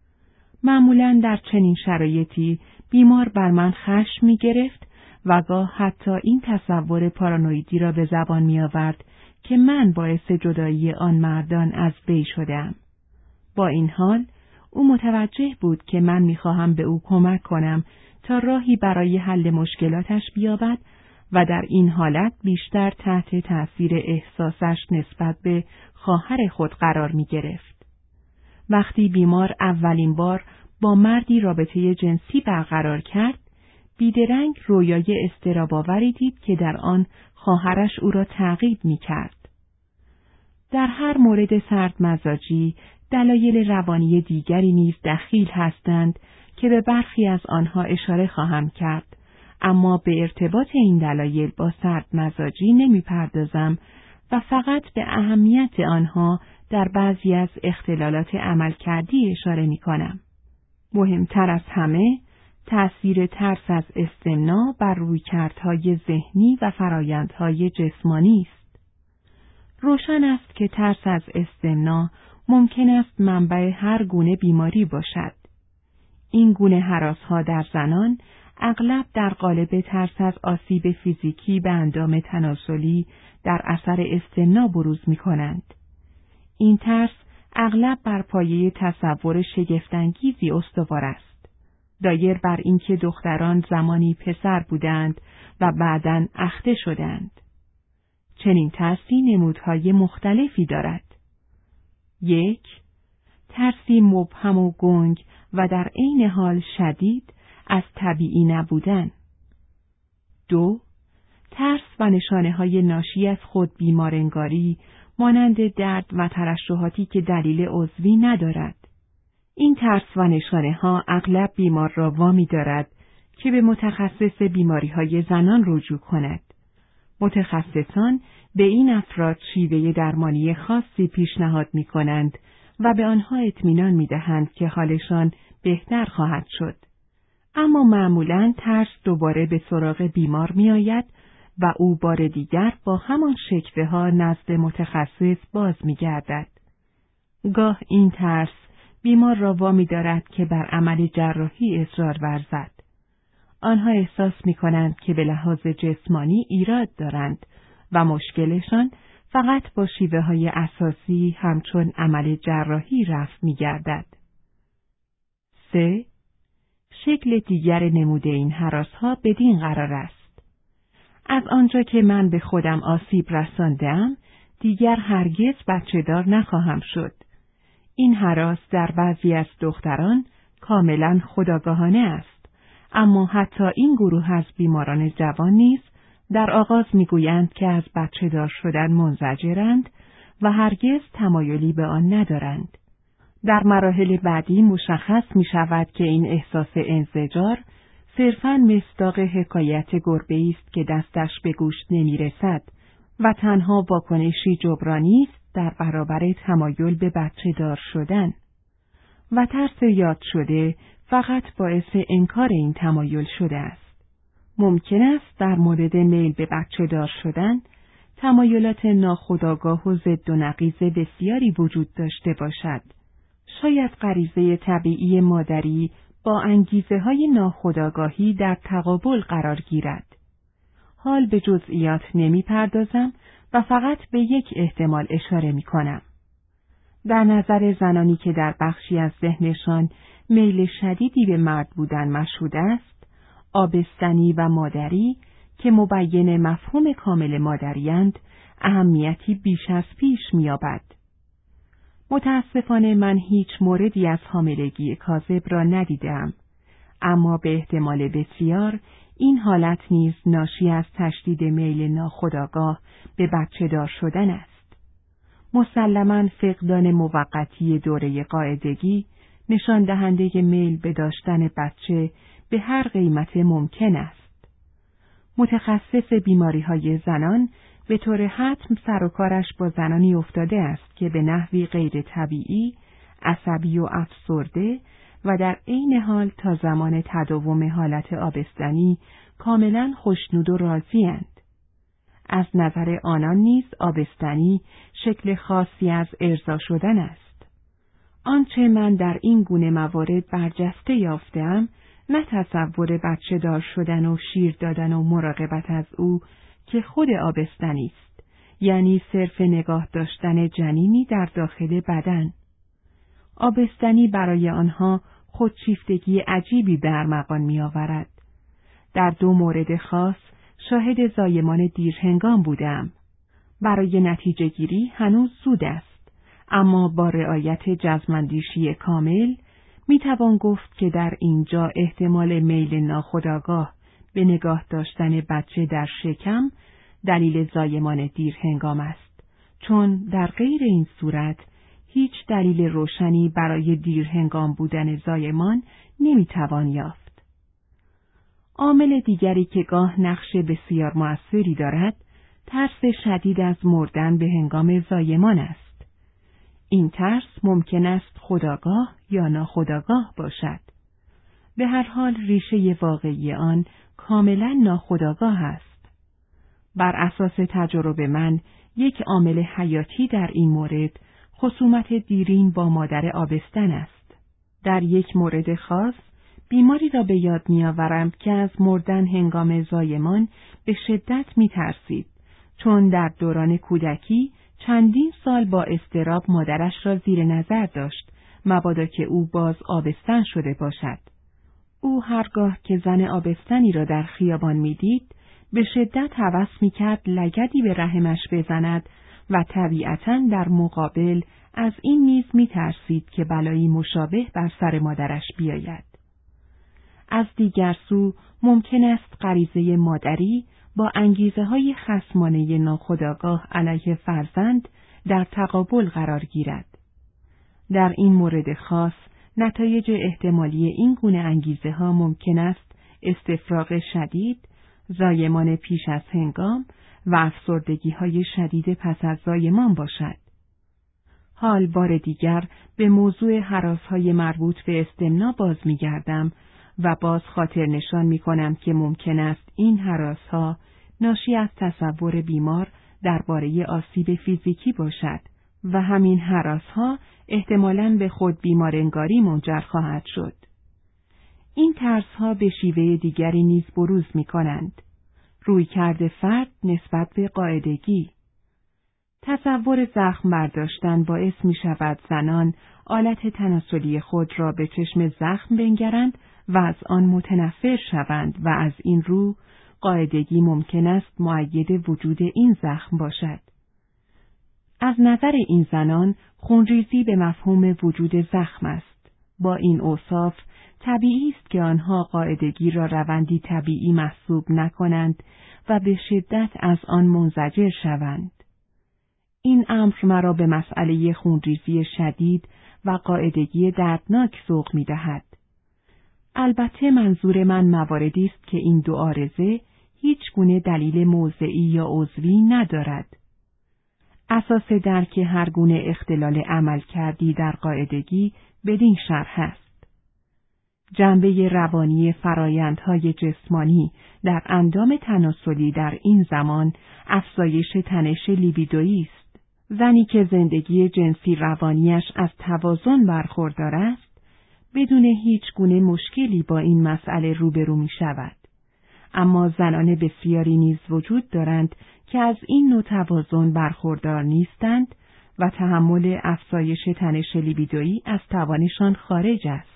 معمولاً در چنین شرایطی بیمار بر من خشم می گرفت و گاه حتی این تصور پارانویدی را به زبان می آورد که من باعث جدایی آن مردان از وی شدم. با این حال او متوجه بود که من می خواهم به او کمک کنم تا راهی برای حل مشکلاتش بیابد و در این حالت بیشتر تحت تأثیر احساسش نسبت به خواهر خود قرار می گرفت. وقتی بیمار اولین بار با مردی رابطه جنسی برقرار کرد، بیدرنگ رویای اضطراب‌آوری دید که در آن خواهرش او را تعقیب می کرد. در هر مورد سردمزاجی دلایل روانی دیگری نیز دخیل هستند که به برخی از آنها اشاره خواهم کرد، اما به ارتباط این دلایل با سردمزاجی نمی پردازم و فقط به اهمیت آنها در بعضی از اختلالات عملکردی اشاره می کنم. مهمتر از همه، تأثیر ترس از استمناء بر رویکردهای ذهنی و فرایندهای جسمانی است. روشن است که ترس از استمناء ممکن است منبع هر گونه بیماری باشد. این گونه هراس‌ها در زنان اغلب در قالب ترس از آسیب فیزیکی به اندام تناسلی در اثر استمناء بروز می‌کنند. این ترس اغلب بر پایه تصور شگفت‌انگیزی استوار است، دایر بر اینکه دختران زمانی پسر بودند و بعداً اخته شدند. چنین ترسی نمودهای مختلفی دارد. یک، ترسی مبهم و گنگ و در عین حال شدید از طبیعی نبودن. دو، ترس و نشانه‌های ناشی از خود بیمارنگاری مانند درد و ترشحاتی که دلیل عضوی ندارد. این ترس و نشانه‌ها اغلب بیمار را وامی دارد که به متخصص بیماری‌های زنان رجوع کند. متخصصان به این افراد شیوه درمانی خاصی پیشنهاد می‌کنند و به آنها اطمینان می‌دهند که حالشان بهتر خواهد شد. اما معمولاً ترس دوباره به سراغ بیمار می‌آید و او بار دیگر با همان شکوه‌ها نزد متخصص باز می‌گردد. گاه این ترس بیمار را وامی دارد که بر عمل جراحی اصرار ورزد. آنها احساس می‌کنند که به لحاظ جسمانی ایراد دارند و مشکلشان فقط با شیوه‌های اساسی همچون عمل جراحی رفع می‌گردد. سه. شکل دیگر نمود این هراس‌ها بدین قرار است: از آنجا که من به خودم آسیب رسانده‌ام، دیگر هرگز بچه‌دار نخواهم شد. این هراس در بعضی از دختران کاملاً خودآگاهانه است، اما حتی این گروه از بیماران جوان نیز در آغاز میگویند که از بچه‌دار شدن منزجرند و هرگز تمایلی به آن ندارند. در مراحل بعدی مشخص می شود که این احساس انزجار صرفاً مصداق حکایت گربه‌ای است که دستش به گوشت نمی‌رسد و تنها واکنشی جبرانی است در برابر تمایل به بچه‌دار شدن. و ترس یاد شده فقط باعث انکار این تمایل شده است. ممکن است در مورد میل به بچه‌دار شدن تمایلات ناخودآگاه و ضد و نقیض بسیاری وجود داشته باشد. شاید غریزه طبیعی مادری با انگیزه‌های ناخودآگاهی در تقابل قرار گیرد. حال به جزئیات نمی‌پردازم و فقط به یک احتمال اشاره می‌کنم. در نظر زنانی که در بخشی از ذهنشان میل شدیدی به مرد بودن مشهود است، آبستنی و مادری که مبین مفهوم کامل مادری‌اند، اهمیتی بیش از پیش می‌یابد. متاسفانه من هیچ موردی از حاملگی کاذب را ندیدم، اما به احتمال بسیار این حالت نیز ناشی از تشدید میل ناخودآگاه به بچه‌دار شدن است. مسلماً فقدان موقتی دوره قاعدگی نشان دهنده میل به داشتن بچه به هر قیمت ممکن است. متخصص بیماری‌های زنان به طور حتم سر و کارش با زنانی افتاده است که به نحوی غیر طبیعی، عصبی و افسرده و در عین حال تا زمان تداوم حالت آبستنی کاملاً خوشنود و راضی‌اند. از نظر آنان نیز آبستنی شکل خاصی از ارضا شدن است. آنچه من در این گونه موارد برجسته یافته‌ام، نه تصور بچه دار شدن و شیر دادن و مراقبت از او که خود آبستنی است، یعنی صرف نگاه داشتن جنینی در داخل بدن. آبستنی برای آنها خودشیفتگی عجیبی به ارمغان می‌آورد. در دو مورد خاص شاهد زایمان دیرهنگام بودم. برای نتیجه گیری هنوز زود است، اما با رعایت جزم‌اندیشی کامل میتوان گفت که در اینجا احتمال میل ناخودآگاه به نگاه داشتن بچه در شکم دلیل زایمان دیرهنگام است، چون در غیر این صورت هیچ دلیل روشنی برای دیرهنگام بودن زایمان نمیتوان یافت. عامل دیگری که گاه نقش بسیار مؤثری دارد، ترس شدید از مردن به هنگام زایمان است. این ترس ممکن است خودآگاه یا ناخودآگاه باشد. به هر حال ریشه واقعی آن کاملا ناخودآگاه است. بر اساس تجربه من یک عامل حیاتی در این مورد خصومت دیرین با مادر آبستن است. در یک مورد خاص بیماری را به یاد می‌آورم که از مردن هنگام زایمان به شدت می‌ترسید، چون در دوران کودکی چندین سال با اضطراب مادرش را زیر نظر داشت، مبادا که او باز آبستن شده باشد. او هرگاه که زن آبستنی را در خیابان می‌دید، به شدت هوس می‌کرد لگدی به رحمش بزند و طبیعتاً در مقابل از این نیز می‌ترسید که بلایی مشابه بر سر مادرش بیاید. از دیگر سو ممکن است غریزه مادری با انگیزه‌های خصمانه ناخودآگاه علیه فرزند در تقابل قرار گیرد. در این مورد خاص نتایج احتمالی این گونه انگیزه‌ها ممکن است استفراغ شدید، زایمان پیش از هنگام و افسردگی‌های شدید پس از زایمان باشد. حال بار دیگر به موضوع هراس‌های مربوط به استمنا باز می‌گردم و باز خاطر نشان می‌کنم که ممکن است این هراس‌ها ناشی از تصور بیمار درباره آسیب فیزیکی باشد و همین هراس‌ها احتمالاً به خود بیمارنگاری منجر خواهد شد. این ترس‌ها به شیوه دیگری نیز بروز می‌کنند. رویکرد فرد نسبت به قاعدگی. تصور زخم برداشتن باعث می‌شود زنان آلت تناسلی خود را به چشم زخم بنگرند و از آن متنفر شوند و از این رو قاعدگی ممکن است مؤید وجود این زخم باشد. از نظر این زنان خونریزی به مفهوم وجود زخم است. با این اوصاف طبیعی است که آنها قاعدگی را روندی طبیعی محسوب نکنند و به شدت از آن منزجر شوند. این امر مرا به مسئله خونریزی شدید و قاعدگی دردناک سوق می دهد. البته منظور من مواردی است که این دو عارضه هیچ گونه دلیل موضعی یا عضوی ندارد. اساس درک هر گونه اختلال عمل کردی در قاعدگی بدین شرح است. جنبه روانی فرایندهای جسمانی در اندام تناسلی در این زمان افزایش تنش لیبیدویی است. زنی که زندگی جنسی روانیش از توازن برخوردار است، بدون هیچ گونه مشکلی با این مسئله روبرو می شود. اما زنان بسیاری نیز وجود دارند که از این نوع توازن برخوردار نیستند و تحمل افزایش تنش لیبیدویی از توانشان خارج است.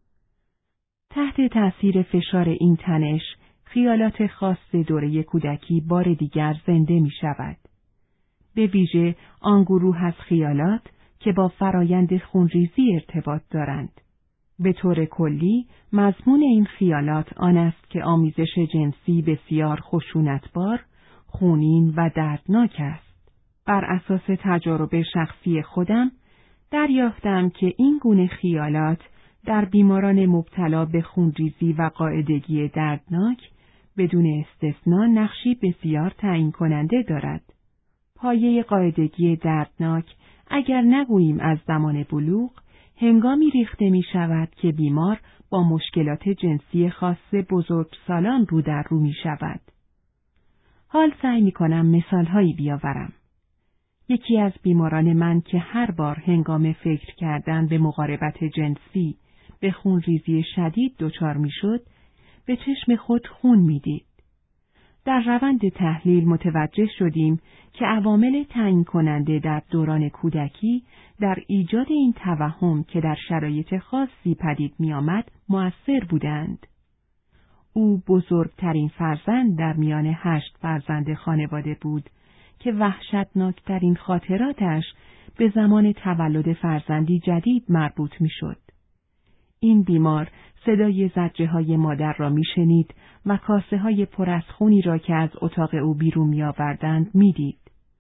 تحت تأثیر فشار این تنش، خیالات خاص دوره کودکی بار دیگر زنده می شود. به ویژه آن گروه از خیالات که با فرایند خونریزی ارتباط دارند. به طور کلی، مضمون این خیالات آن است که آمیزش جنسی بسیار خشونتبار، خونین و دردناک است. بر اساس تجارب شخصی خودم، دریافتم که این گونه خیالات در بیماران مبتلا به خونریزی و قاعدگی دردناک بدون استثنا نقشی بسیار تعیین کننده دارد. پایه قاعدگی دردناک، اگر نگوییم از زمان بلوغ، هنگامی ریخته می شود که بیمار با مشکلات جنسی خاص بزرگسالان رو در رو می شود. حال سعی می کنم مثالهایی بیاورم. یکی از بیماران من که هر بار هنگام فکر کردن به مقاربت جنسی به خونریزی شدید دچار می شد، به چشم خود خون می دید. در روند تحلیل متوجه شدیم که عوامل تعیین کننده در دوران کودکی در ایجاد این توهم که در شرایط خاصی پدید می آمد مؤثر بودند. او بزرگترین فرزند در میان هشت فرزند خانواده بود که وحشتناکترین خاطراتش به زمان تولد فرزندی جدید مربوط می شد. این بیمار صدای زجه های مادر را می شنید و کاسه های پر از خونی را که از اتاق او بیرون می آوردند می دید.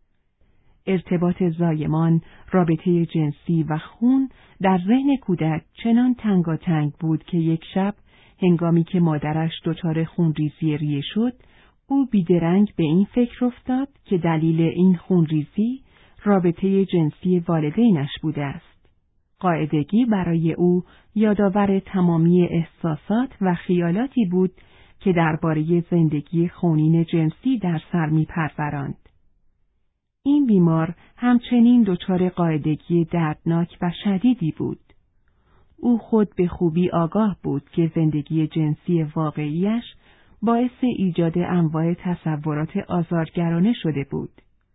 ارتباط زایمان، رابطه جنسی و خون در ذهن کودک چنان تنگاتنگ بود که یک شب هنگامی که مادرش دچار خونریزی ریه شد، او بیدرنگ به این فکر افتاد که دلیل این خونریزی رابطه جنسی والدینش بوده است. قاعدگی برای او یادآور تمامی احساسات و خیالاتی بود که درباره زندگی خونین جنسی در سر می‌پروراند. این بیمار همچنین دچار قاعدگی دردناک و شدیدی بود. او خود به خوبی آگاه بود که زندگی جنسی واقعیش باعث ایجاد انواع تصورات آزارگرانه شده بود.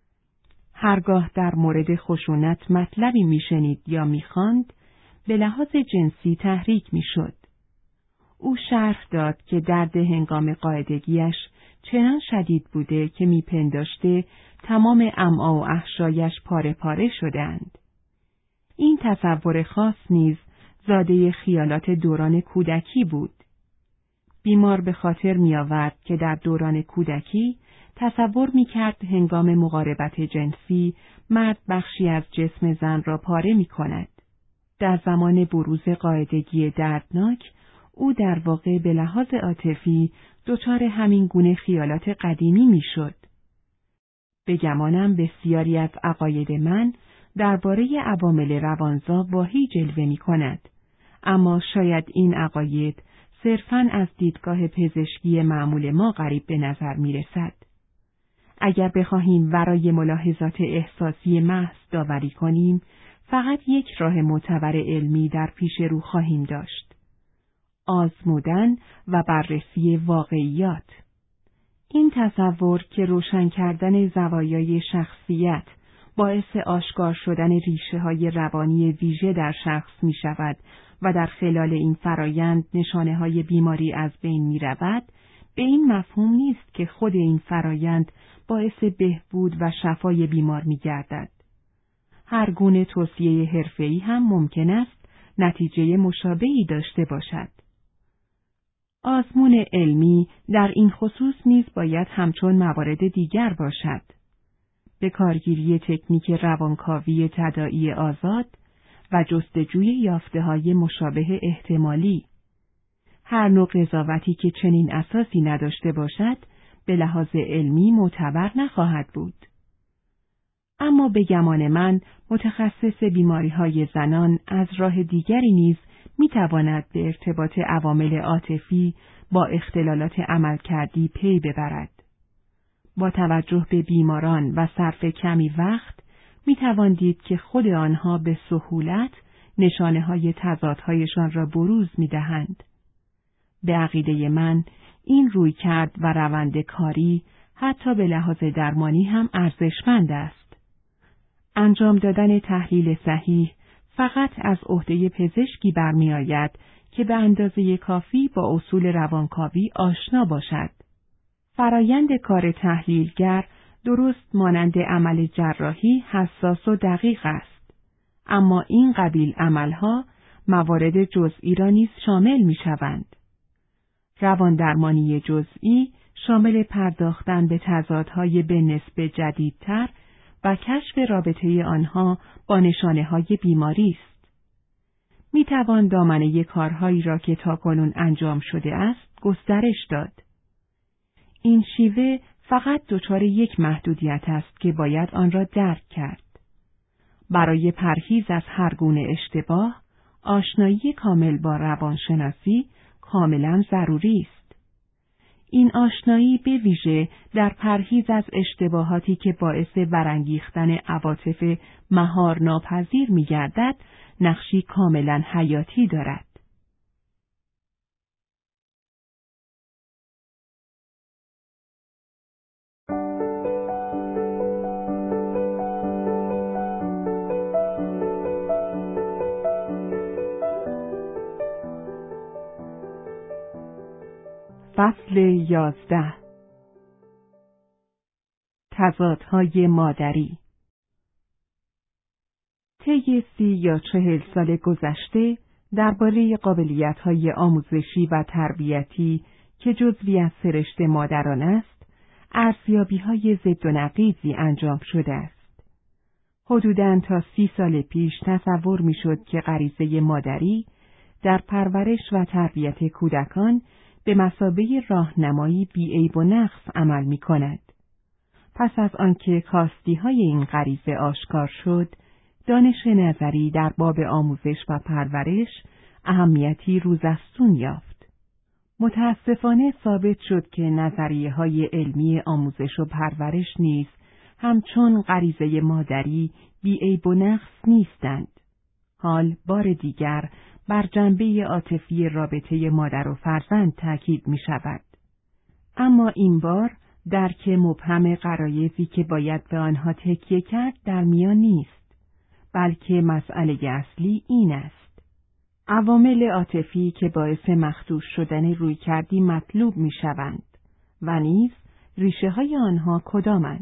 هرگاه در مورد خشونت مطلبی میشنید یا میخواند، به لحاظ جنسی تحریک میشد. او شرح داد که درد هنگام قاعدگیش چنان شدید بوده که میپنداشته تمام امعا و احشایش پاره پاره شدند. این تصور خاص نیز زاده خیالات دوران کودکی بود. بیمار به خاطر می آورد که در دوران کودکی تصور می کرد هنگام مقاربت جنسی مرد بخشی از جسم زن را پاره می کند. در زمان بروز قاعدگی دردناک، او در واقع به لحاظ عاطفی دچار همین گونه خیالات قدیمی می شد. به گمانم بسیاری از عقاید من درباره عوامل روانزا واهی جلوه می کند، اما شاید این عقاید صرفاً از دیدگاه پزشکی معمول ما غریب به نظر می رسد. اگر بخواهیم ورای ملاحظات احساسی محض داوری کنیم، فقط یک راه معتبر علمی در پیش رو خواهیم داشت: آزمودن و بررسی واقعیات. این تصور که روشن کردن زوایای شخصیت باعث آشکار شدن ریشه‌های روانی ویژه در شخص می شود و در خلال این فرایند نشانه‌های بیماری از بین می رود، به این مفهوم نیست که خود این فرایند باعث بهبود و شفای بیمار می گردد. هر گونه توصیه حرفه‌ای هم ممکن است نتیجه مشابهی داشته باشد. آزمون علمی در این خصوص نیز باید همچون موارد دیگر باشد. به کارگیری تکنیک روانکاوی تداعی آزاد و جستجوی یافته‌های مشابه احتمالی. هر نوع قضاوتی که چنین اساسی نداشته باشد، به لحاظ علمی معتبر نخواهد بود. اما به گمان من متخصص بیماری‌های زنان از راه دیگری نیز می‌تواند به ارتباط عوامل عاطفی با اختلالات عملکردی پی ببرد. با توجه به بیماران و صرف کمی وقت می‌توان دید که خود آنها به سهولت نشانه‌های تضادهایشان را بروز می‌دهند. به عقیده من این رویکرد و روند کاری حتی به لحاظ درمانی هم ارزشمند است. انجام دادن تحلیل صحیح فقط از عهده پزشکی برمی‌آید که به اندازه کافی با اصول روانکاوی آشنا باشد. فرایند کار تحلیلگر درست مانند عمل جراحی حساس و دقیق است، اما این قبیل عملها موارد جزئی را نیز شامل می‌شوند. رواندرمانی جزئی شامل پرداختن به تضادهای به نسبت جدیدتر و کشف رابطه آنها با نشانه‌های بیماری است. می‌توان دامنه کارهایی را که تاکنون انجام شده است گسترش داد. این شیوه فقط دچار یک محدودیت است که باید آن را درک کرد. برای پرهیز از هر گونه اشتباه، آشنایی کامل با روانشناسی کاملا ضروری است. این آشنایی به ویژه در پرهیز از اشتباهاتی که باعث برانگیختن عواطف مهار ناپذیر می‌گردد، نقشی کاملا حیاتی دارد. فصل یازده. تضادهای مادری. طی سی یا چهل سال گذشته درباره قابلیت‌های آموزشی و تربیتی که جزوی از سرشت مادران است، ارزیابی‌های ضد و نقیضی انجام شده است. حدوداً تا سی سال پیش تصور می‌شد که غریزه مادری در پرورش و تربیت کودکان به مثابه راهنمایی بی‌عیب و نقص عمل می‌کند. پس از آنکه کاستی‌های این غریزه آشکار شد، دانش نظری در باب آموزش و پرورش اهمیتی روزافزون یافت. متاسفانه ثابت شد که نظریه‌های علمی آموزش و پرورش نیز همچون غریزه مادری بی‌عیب و نقص نیستند. حال بار دیگر بر جنبه عاطفی رابطه مادر و فرزند تاکید می شود. اما این بار درک مبهم غرایزی که باید به آنها تکیه کرد در میان نیست، بلکه مسئله اصلی این است: عوامل عاطفی که باعث مخدوش شدن رویکردی مطلوب می شوند و نیز ریشه های آنها کدامند.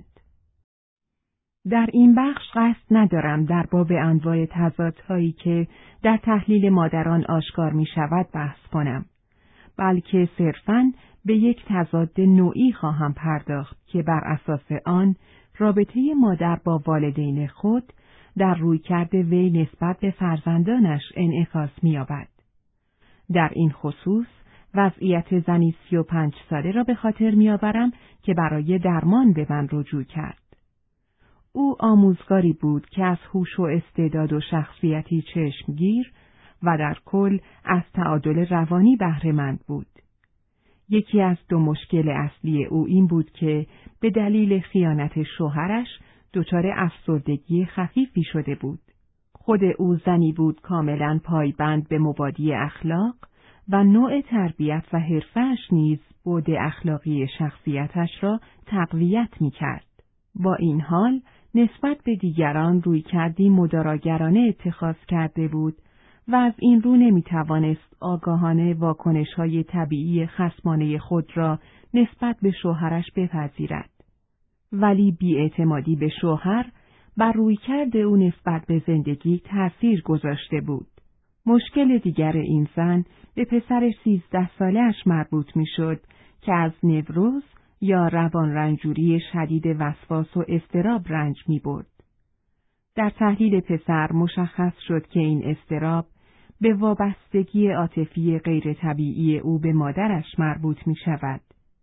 در این بخش قصد ندارم در باب انواع تضادهایی که در تحلیل مادران آشکار می شود بحث کنم، بلکه صرفاً به یک تضاد نوعی خواهم پرداخت که بر اساس آن رابطه مادر با والدین خود در رویکرد وی نسبت به فرزندانش انعکاس می‌یابد. در این خصوص وضعیت زنی سی و پنج ساله را به خاطر می‌آورم که برای درمان به من رجوع کرد. او آموزگاری بود که از هوش و استعداد و شخصیتی چشمگیر و در کل از تعادل روانی بهره‌مند بود. یکی از دو مشکل اصلی او این بود که به دلیل خیانت شوهرش دچار افسردگی خفیفی شده بود. خود او زنی بود کاملاً پایبند به مبادی اخلاق و نوع تربیت و حرفه‌اش نیز بعد اخلاقی شخصیتش را تقویت می‌کرد. با این حال نسبت به دیگران رویکردی مداراگرانه اتخاذ کرده بود و از این رو نمی‌توانست آگاهانه واکنش‌های طبیعی خصمانه خود را نسبت به شوهرش بپذیرد. ولی بی‌اعتمادی به شوهر بر رویکرد او نسبت به زندگی تأثیر گذاشته بود. مشکل دیگر این زن به پسر سیزده ساله‌اش مربوط می‌شد که از نوروز یا روان رنجوری شدید وسواس و اضطراب رنج می‌برد. در تحلیل پسر مشخص شد که این اضطراب به وابستگی عاطفی غیر طبیعی او به مادرش مربوط می شود.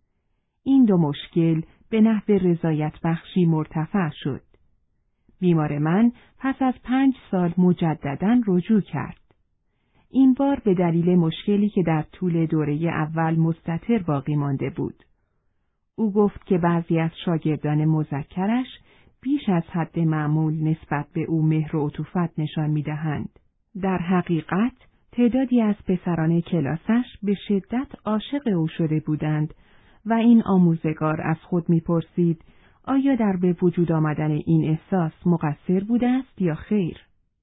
این دو مشکل به نحو رضایت بخشی مرتفع شد. بیمار من پس از پنج سال مجدداً رجوع کرد. این بار به دلیل مشکلی که در طول دوره اول مستتر باقی مانده بود. او گفت که بعضی از شاگردان مذکرش بیش از حد معمول نسبت به او مهر و عطوفت نشان می‌دهند. در حقیقت تعدادی از پسران کلاسش به شدت عاشق او شده بودند و این آموزگار از خود می‌پرسید آیا در به وجود آمدن این احساس مقصر بوده است یا خیر؟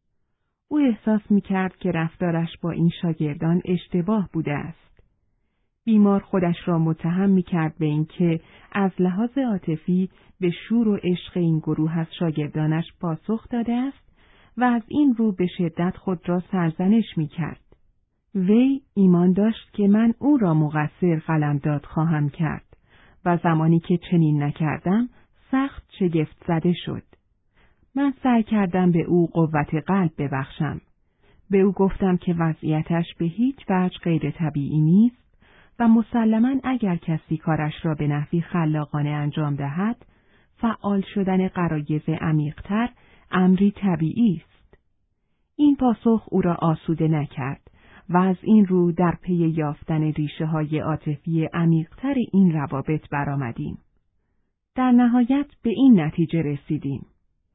او احساس می‌کرد که رفتارش با این شاگردان اشتباه بوده است. بیمار خودش را متهم می‌کرد به اینکه از لحاظ عاطفی به شور و عشق این گروه از شاگردانش پاسخ داده است و از این رو به شدت خود را سرزنش می‌کرد. وی ایمان داشت که من او را مقصر قلمداد خواهم کرد و زمانی که چنین نکردم سخت شگفت زده شد. من سعی کردم به او قوت قلب ببخشم. به او گفتم که وضعیتش به هیچ وجه غیر طبیعی نیست و مسلماً اگر کسی کارش را به نحوی خلاقانه انجام دهد، فعال شدن غرایز عمیق‌تر امری طبیعی است. این پاسخ او را آسوده نکرد و از این رو در پی یافتن ریشه‌های عاطفی عمیق‌تر این روابط برآمدیم. در نهایت به این نتیجه رسیدیم.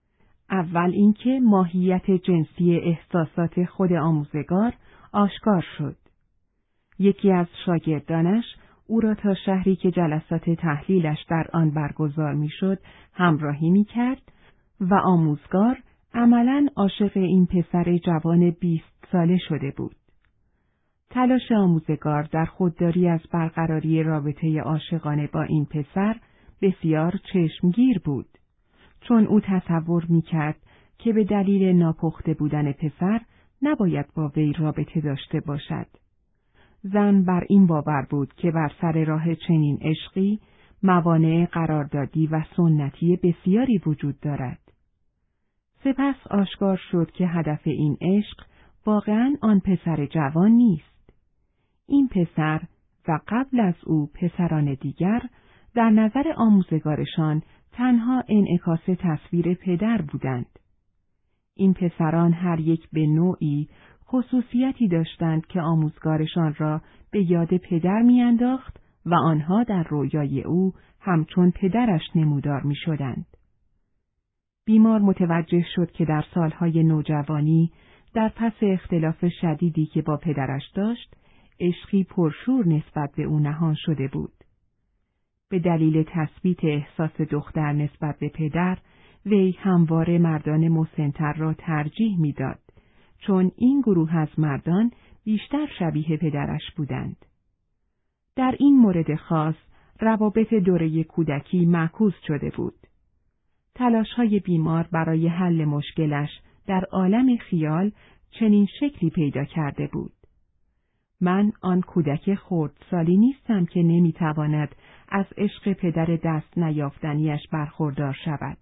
اول اینکه ماهیت جنسی احساسات خود آموزگار آشکار شد. یکی از شاگردانش او را تا شهری که جلسات تحلیلش در آن برگزار می‌شد همراهی می‌کرد و آموزگار عملاً عاشق این پسر جوان بیست ساله شده بود. تلاش آموزگار در خودداری از برقراری رابطه عاشقانه با این پسر بسیار چشمگیر بود، چون او تصور می‌کرد که به دلیل ناپخته بودن پسر نباید با وی رابطه داشته باشد. زن بر این باور بود که بر سر راه چنین عشقی موانع قراردادی و سنتی بسیاری وجود دارد. سپس آشکار شد که هدف این عشق واقعاً آن پسر جوان نیست. این پسر و قبل از او پسران دیگر در نظر آموزگارشان تنها انعکاس تصویر پدر بودند. این پسران هر یک به نوعی خصوصیتی داشتند که آموزگارشان را به یاد پدر میانداخت و آنها در رویای او همچون پدرش نمودار میشدند. بیمار متوجه شد که در سالهای نوجوانی در پس اختلاف شدیدی که با پدرش داشت، عشقی پرشور نسبت به او نهان شده بود. به دلیل تثبیت احساس دختر نسبت به پدر، وی همواره مردان مسن‌تر را ترجیح میداد، چون این گروه از مردان بیشتر شبیه پدرش بودند. در این مورد خاص، روابط دوره کودکی معکوس شده بود. تلاش‌های بیمار برای حل مشکلش در عالم خیال چنین شکلی پیدا کرده بود. من آن کودک خردسالی نیستم که نمیتواند از عشق پدر دست نیافتنیش برخوردار شود.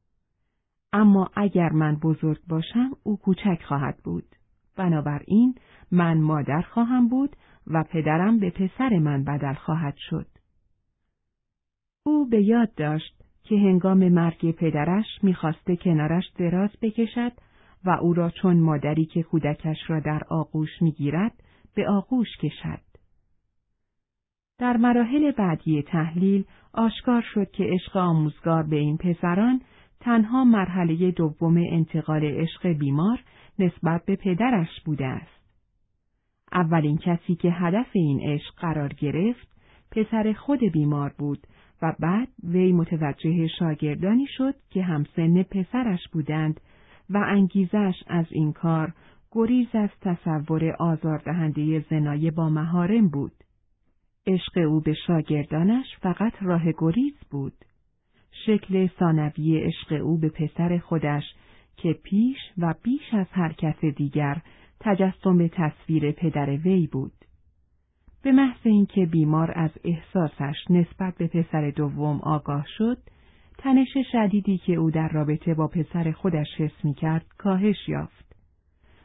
اما اگر من بزرگ باشم او کوچک خواهد بود. بنابراین من مادر خواهم بود و پدرم به پسر من بدل خواهد شد. او به یاد داشت که هنگام مرگ پدرش میخواسته کنارش دراز بکشد و او را چون مادری که کودکش را در آغوش میگیرد به آغوش کشد. در مراحل بعدی تحلیل آشکار شد که عشق آموزگار به این پسران تنها مرحله دوم انتقال عشق بیمار نسبت به پدرش بوده است. اولین کسی که هدف این عشق قرار گرفت پسر خود بیمار بود و بعد وی متوجه شاگردانی شد که همسن پسرش بودند و انگیزش از این کار گریز از تصور آزاردهنده زنای با محارم بود. عشق او به شاگردانش فقط راه گریز بود. شکل ثانوی عشق او به پسر خودش که پیش و بیش از هر کس دیگر تجسم تصویر پدر وی بود. به محض اینکه بیمار از احساسش نسبت به پسر دوم آگاه شد، تنش شدیدی که او در رابطه با پسر خودش حس می‌کرد کاهش یافت.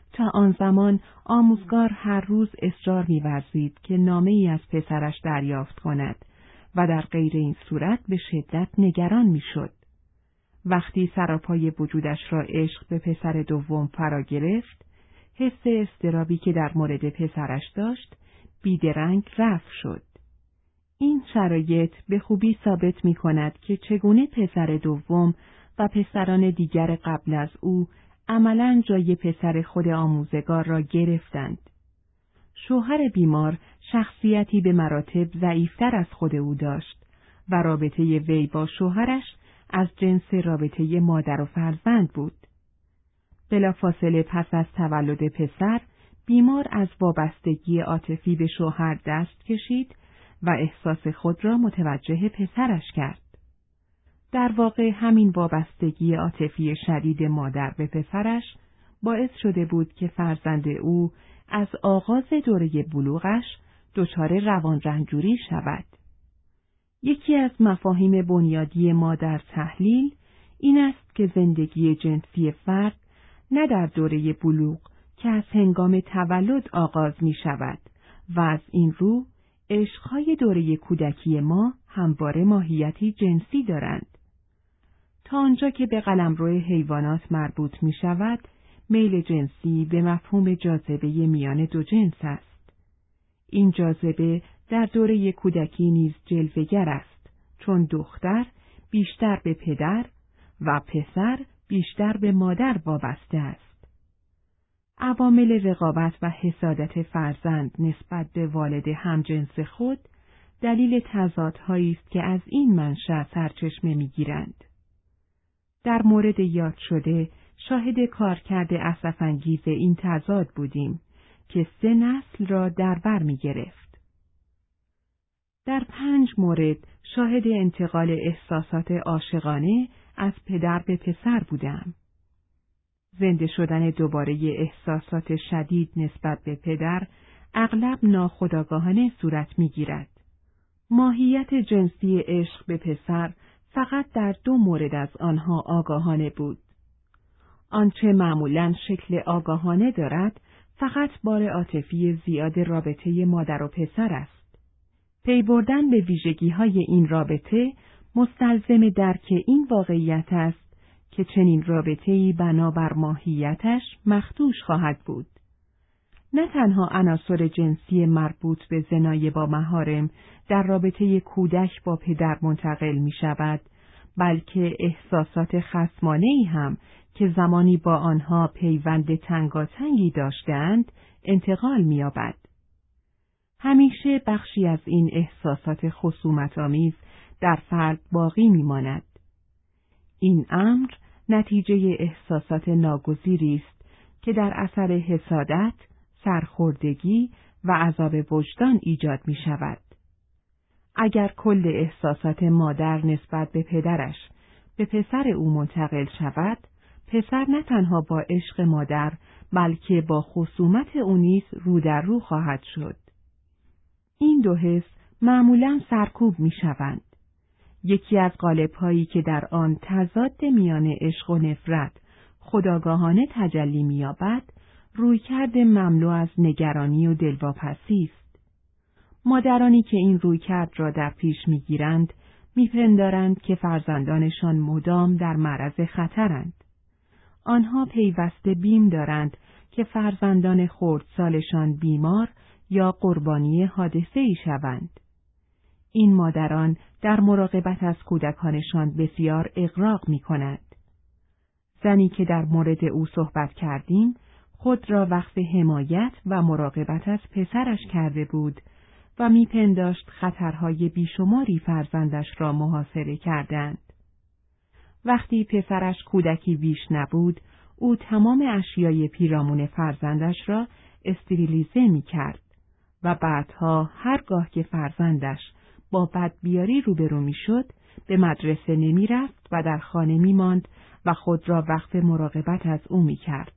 تا آن زمان آموزگار هر روز اصرار می‌ورزید که نامه‌ای از پسرش دریافت کند و در غیر این صورت به شدت نگران می‌شد. وقتی سراپای وجودش را عشق به پسر دوم فرا گرفت، حس اضطرابی که در مورد پسرش داشت بیدرنگ رفع شد. این شرایط به خوبی ثابت می‌کند که چگونه پسر دوم و پسران دیگر قبل از او عملاً جای پسر خود آموزگار را گرفتند. شوهر بیمار شخصیتی به مراتب ضعیفتر از خود او داشت و رابطه وی با شوهرش از جنس رابطه مادر و فرزند بود. بلافاصله پس از تولد پسر، بیمار از وابستگی عاطفی به شوهر دست کشید و احساس خود را متوجه پسرش کرد. در واقع همین وابستگی عاطفی شدید مادر به پسرش باعث شده بود که فرزند او از آغاز دوره بلوغش دچار روان رنجوری شود. یکی از مفاهیم بنیادی ما در تحلیل این است که زندگی جنسی فرد نه در دوره بلوغ که از هنگام تولد آغاز می شود و از این رو عشقهای دوره کودکی ما همواره ماهیتی جنسی دارند. تا آنجا که به قلمرو حیوانات مربوط می شود، میل جنسی به مفهوم جاذبه میان دو جنس است. این جاذبه در دوره کودکی نیز جلوه‌گر است، چون دختر بیشتر به پدر و پسر بیشتر به مادر وابسته است. عوامل رقابت و حسادت فرزند نسبت به والد همجنس خود دلیل تضادهایی است که از این منشأ سرچشمه می‌گیرند. در مورد یاد شده شاهد کارکرد اسف‌انگیز این تضاد بودیم که سه نسل را در بر می‌گرفت. در پنج مورد شاهد انتقال احساسات عاشقانه از پدر به پسر بودم. زنده شدن دوباره احساسات شدید نسبت به پدر اغلب ناخودآگاهانه صورت می‌گیرد. ماهیت جنسی عشق به پسر فقط در دو مورد از آنها آگاهانه بود. آنچه معمولاً شکل آگاهانه دارد فقط بار عاطفی زیاد رابطه مادر و پسر است. پی بردن به ویژگی‌های این رابطه مستلزم درک این واقعیت است که چنین رابطه‌ای بنابر ماهیتش مخدوش خواهد بود. نه تنها عناصر جنسی مربوط به زنای با محارم در رابطه کودک با پدر منتقل می شود، بلکه احساسات خصمانه‌ای هم که زمانی با آنها پیوند تنگاتنگی داشتند انتقال می یابد. همیشه بخشی از این احساسات خصومت‌آمیز در فرد باقی می ماند. این امر نتیجه احساسات ناگزیری است که در اثر حسادت، سرخوردگی و عذاب وجدان ایجاد می شود. اگر کل احساسات مادر نسبت به پدرش به پسر او منتقل شود، پسر نه تنها با عشق مادر بلکه با خصومت او نیز رو در رو خواهد شد. این دو حس معمولاً سرکوب می شوند. یکی از قالب‌هایی که در آن تضاد میان عشق و نفرت خودآگاهانه تجلی می‌یابد، رویکرد مملو از نگرانی و دلواپسی است. مادرانی که این رویکرد را در پیش می‌گیرند، می‌پندارند که فرزندانشان مدام در معرض خطرند. آنها پیوسته بیم دارند که فرزندان خردسالشان بیمار یا قربانی حادثه‌ای شوند. این مادران در مراقبت از کودکانشان بسیار اغراق می کند. زنی که در مورد او صحبت کردیم خود را وقف حمایت و مراقبت از پسرش کرده بود و می پنداشت خطرهای بیشماری فرزندش را محاصره کردند. وقتی پسرش کودکی بیش نبود، او تمام اشیای پیرامون فرزندش را استریلیزه می کرد و بعدها هرگاه که فرزندش با بدبیاری روبرو می شد، به مدرسه نمی رفت و در خانه می ماند و خود را وقف مراقبت از او می کرد.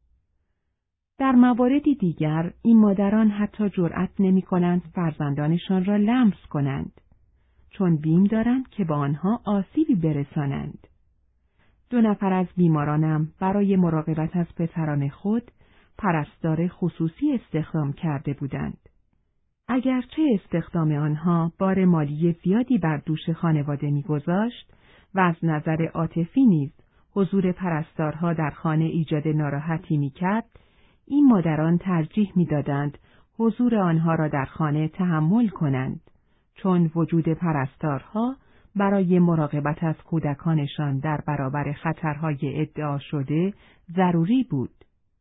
در مواردی دیگر این مادران حتی جرأت نمی کنند فرزندانشان را لمس کنند، چون بیم دارند که با آنها آسیبی برسانند. دو نفر از بیمارانم برای مراقبت از پسران خود پرستار خصوصی استخدام کرده بودند. اگرچه استخدام آنها بار مالی زیادی بر دوش خانواده می‌گذاشت و از نظر عاطفی نیز حضور پرستارها در خانه ایجاد ناراحتی می‌کرد، این مادران ترجیح می‌دادند حضور آنها را در خانه تحمل کنند، چون وجود پرستارها برای مراقبت از کودکانشان در برابر خطرهای ادعا شده ضروری بود.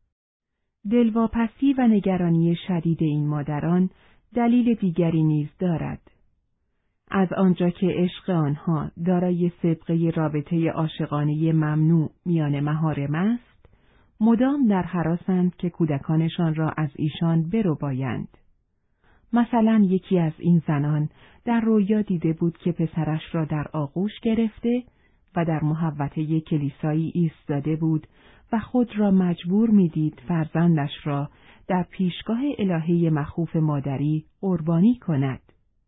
دلواپسی و نگرانی شدید این مادران دلیل دیگری نیز دارد. از آنجا که عشق آنها دارای سابقه رابطه عاشقانه ممنوع میان محارم است، مدام در هراسند که کودکانشان را از ایشان بربایند. مثلا یکی از این زنان در رویا دیده بود که پسرش را در آغوش گرفته و در محوطه کلیسایی ایستاده بود و خود را مجبور می‌دید فرزندش را در پیشگاه الهه مخوف مادری قربانی کند.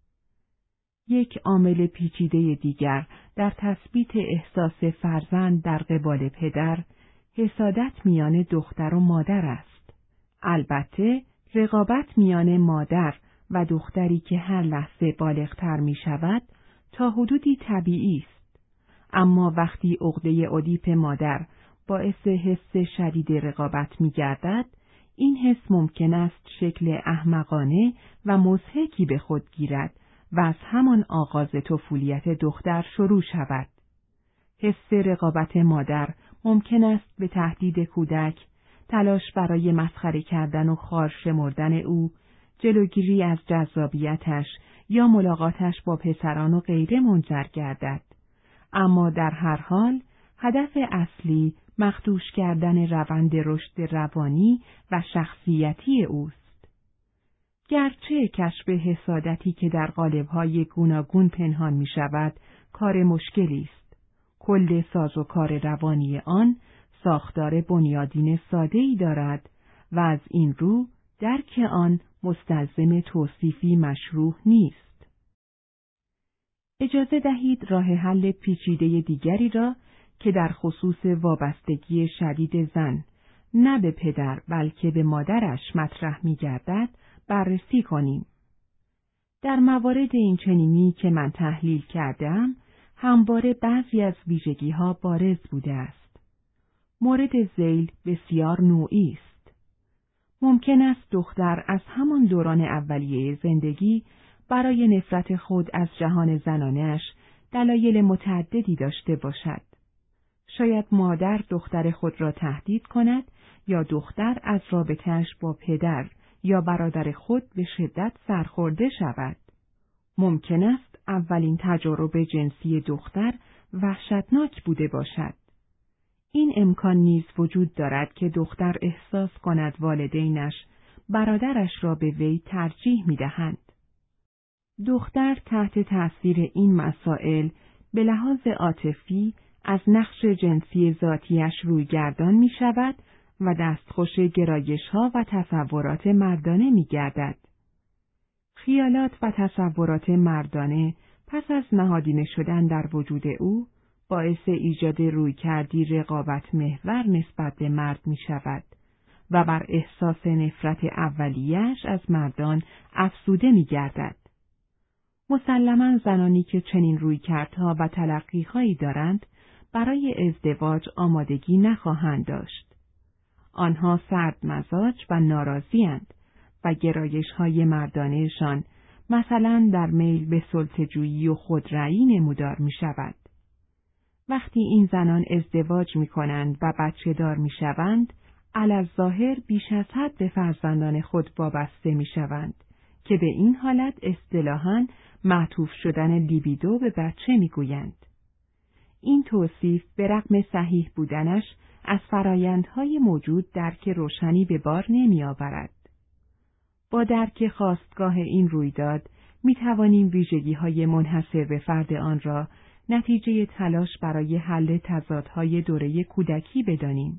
یک عامل پیچیده دیگر در تثبیت احساس فرزند در قبال پدر، حسادت میان دختر و مادر است. البته رقابت میان مادر و دختری که هر لحظه بالغتر می شود تا حدودی طبیعی است، اما وقتی عقده ادیپ مادر باعث حس شدید رقابت می گردد، این حس ممکن است شکل احمقانه و مضحکی به خود گیرد و از همان آغاز طفولیت دختر شروع شود. حس رقابت مادر ممکن است به تهدید کودک، تلاش برای مسخره کردن و خوار شمردن او، جلوگیری از جذابیتش یا ملاقاتش با پسران و غیره منجر گردد. اما در هر حال هدف اصلی مخدوش کردن روند رشد روانی و شخصیتی اوست. گرچه کشف حسادتی که در قالب‌های گوناگون پنهان می شود کار مشکلی است، کل سازوکار روانی آن ساختار بنیادین ساده‌ای دارد و از این رو درک آن مستلزم توصیفی مشروح نیست. اجازه دهید راه حل پیچیده دیگری را که در خصوص وابستگی شدید زن نه به پدر بلکه به مادرش مطرح می گردد بررسی کنیم. در موارد این چنینی که من تحلیل کردم، همواره بعضی از ویژگی ها بارز بوده است. مورد ذیل بسیار نوعی است. ممکن است دختر از همان دوران اولیه زندگی برای نفرت خود از جهان زنانش دلایل متعددی داشته باشد. شاید مادر دختر خود را تهدید کند یا دختر از رابطه‌اش با پدر یا برادر خود به شدت سرخورده شود. ممکن است اولین تجارب جنسی دختر وحشتناک بوده باشد. این امکان نیز وجود دارد که دختر احساس کند والدینش برادرش را به وی ترجیح می‌دهند. دختر تحت تأثیر این مسائل به لحاظ عاطفی از نقش جنسی ذاتیش رویگردان می شود و دستخوش گرایش‌ها و تصورات مردانه می گردد. خیالات و تصورات مردانه پس از نهادینه شدن در وجود او باعث ایجاد رویکردی رقابت محور نسبت به مرد می شود و بر احساس نفرت اولیه‌اش از مردان افزوده می گردد. مسلماً زنانی که چنین رویکردها و تلقی‌هایی دارند برای ازدواج آمادگی نخواهند داشت. آنها سرد مزاج و ناراضی‌اند و گرایش‌های مردانه‌شان مثلا در میل به سلطه‌جویی و خودرأیی نمودار می‌شود. وقتی این زنان ازدواج می‌کنند و بچه‌دار می‌شوند، علی‌الظاهر بیش از حد به فرزندان خود وابسته می‌شوند که به این حالت اصطلاحاً معطوف شدن لیبیدو به بچه می‌گویند. این توصیف به رغم صحیح بودنش از فرایندهای موجود درک روشنی به بار نمی‌آورد. با درک خاستگاه این رویداد می توانیم ویژگی‌های منحصر به فرد آن را نتیجه تلاش برای حل تضادهای دوره کودکی بدانیم.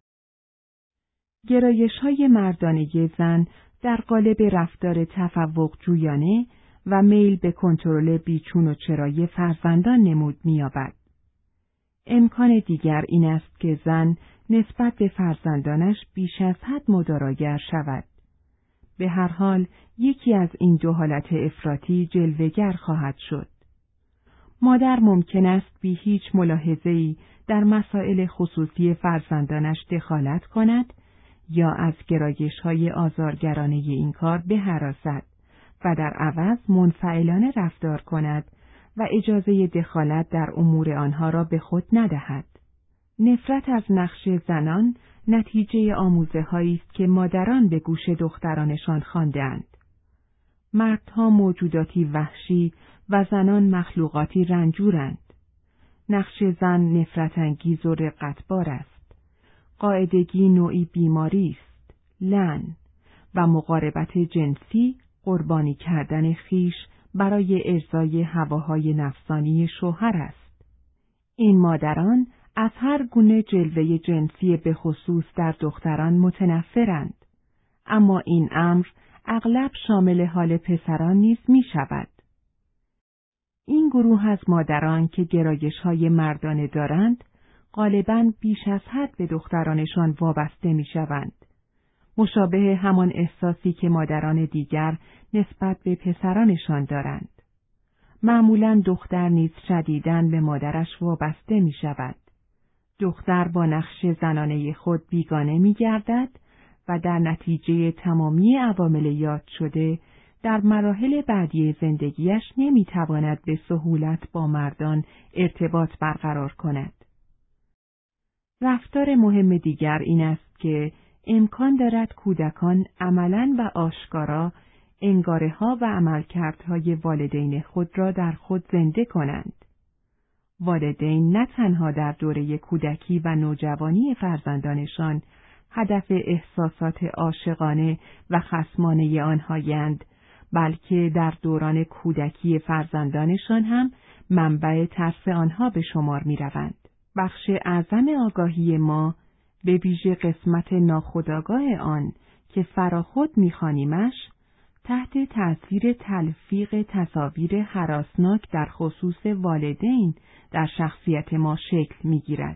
گرایش‌های مردانه زن در قالب رفتار تفوق جویانه و میل به کنترل بیچون و چرای فرزندان نمود می‌یابد. امکان دیگر این است که زن نسبت به فرزندانش بیش از حد مداراگر شود. به هر حال یکی از این دو حالت افراطی جلوه‌گر خواهد شد. مادر ممکن است بی هیچ ملاحظه‌ای در مسائل خصوصی فرزندانش دخالت کند یا از گرایش‌های آزارگرانه این کار بهراسد و در عوض منفعلانه رفتار کند و اجازه دخالت در امور آنها را به خود ندهد. نفرت از نقش زنان نتیجه آموزه‌هایی است که مادران به گوش دخترانشان خوانده‌اند. مردها موجوداتی وحشی و زنان مخلوقاتی رنجورند. نقش زن نفرت انگیز و رقتبار است. قاعدگی نوعی بیماری است، لعن، و مقاربت جنسی قربانی کردن خیش برای ارضای هواهای نفسانی شوهر است. این مادران از هر گونه جلوه جنسی به خصوص در دختران متنفرند، اما این امر اغلب شامل حال پسران نیز می شود. این گروه از مادران که گرایش‌های مردانه دارند، غالباً بیش از حد به دخترانشان وابسته می شوند. مشابه همان احساسی که مادران دیگر نسبت به پسرانشان دارند. معمولاً دختر نیز شدیداً به مادرش وابسته می شود. دختر با نقش زنانه خود بیگانه می گردد و در نتیجه تمامی عوامل یاد شده در مراحل بعدی زندگیش نمی تواند به سهولت با مردان ارتباط برقرار کند. رفتار مهم دیگر این است که امکان دارد کودکان عملاً و آشکارا انگاره‌ها و عملکردهای والدین خود را در خود زنده کنند. والدین نه تنها در دوره کودکی و نوجوانی فرزندانشان هدف احساسات عاشقانه و خصمانه آنهایند، بلکه در دوران کودکی فرزندانشان هم منبع ترس آنها به شمار می روند. بخش اعظم آگاهی ما، به ویژه قسمت ناخودآگاه آن که فراخود می خوانیمش، تحت تأثیر تلفیق تصاویر هراسناک در خصوص والدین در شخصیت ما شکل می گیرد.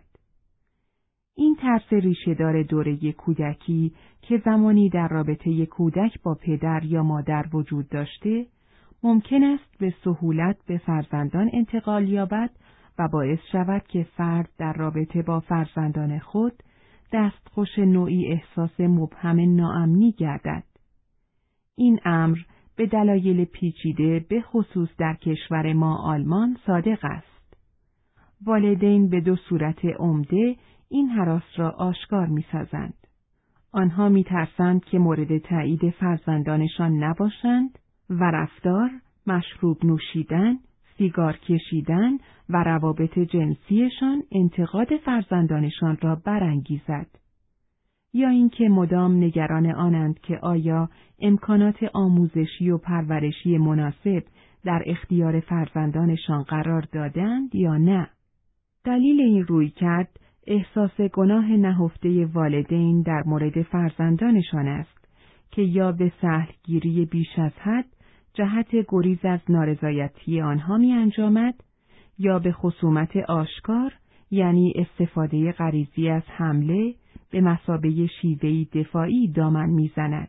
این ترس ریشه‌دار دوره کودکی که زمانی در رابطه کودک با پدر یا مادر وجود داشته، ممکن است به سهولت به فرزندان انتقال یابد و باعث شود که فرد در رابطه با فرزندان خود دستخوش نوعی احساس مبهم ناامنی گردد. این امر به دلایل پیچیده به خصوص در کشور ما آلمان صادق است. والدین به دو صورت عمده این هراس را آشکار می‌سازند. آنها می‌ترسند که مورد تایید فرزندانشان نباشند و رفتار، مشروب نوشیدن، سیگار کشیدن و روابط جنسیشان انتقاد فرزندانشان را برانگیزد. یا اینکه مدام نگران آنند که آیا امکانات آموزشی و پرورشی مناسب در اختیار فرزندانشان قرار دادند یا نه. دلیل این رویکرد احساس گناه نهفته والدین در مورد فرزندانشان است که یا به سهلگیری بیش از حد جهت گریز از نارضایتی آنها می انجامد یا به خصومت آشکار، یعنی استفاده غریزی از حمله به مثابه شیوهی دفاعی دامن می زند.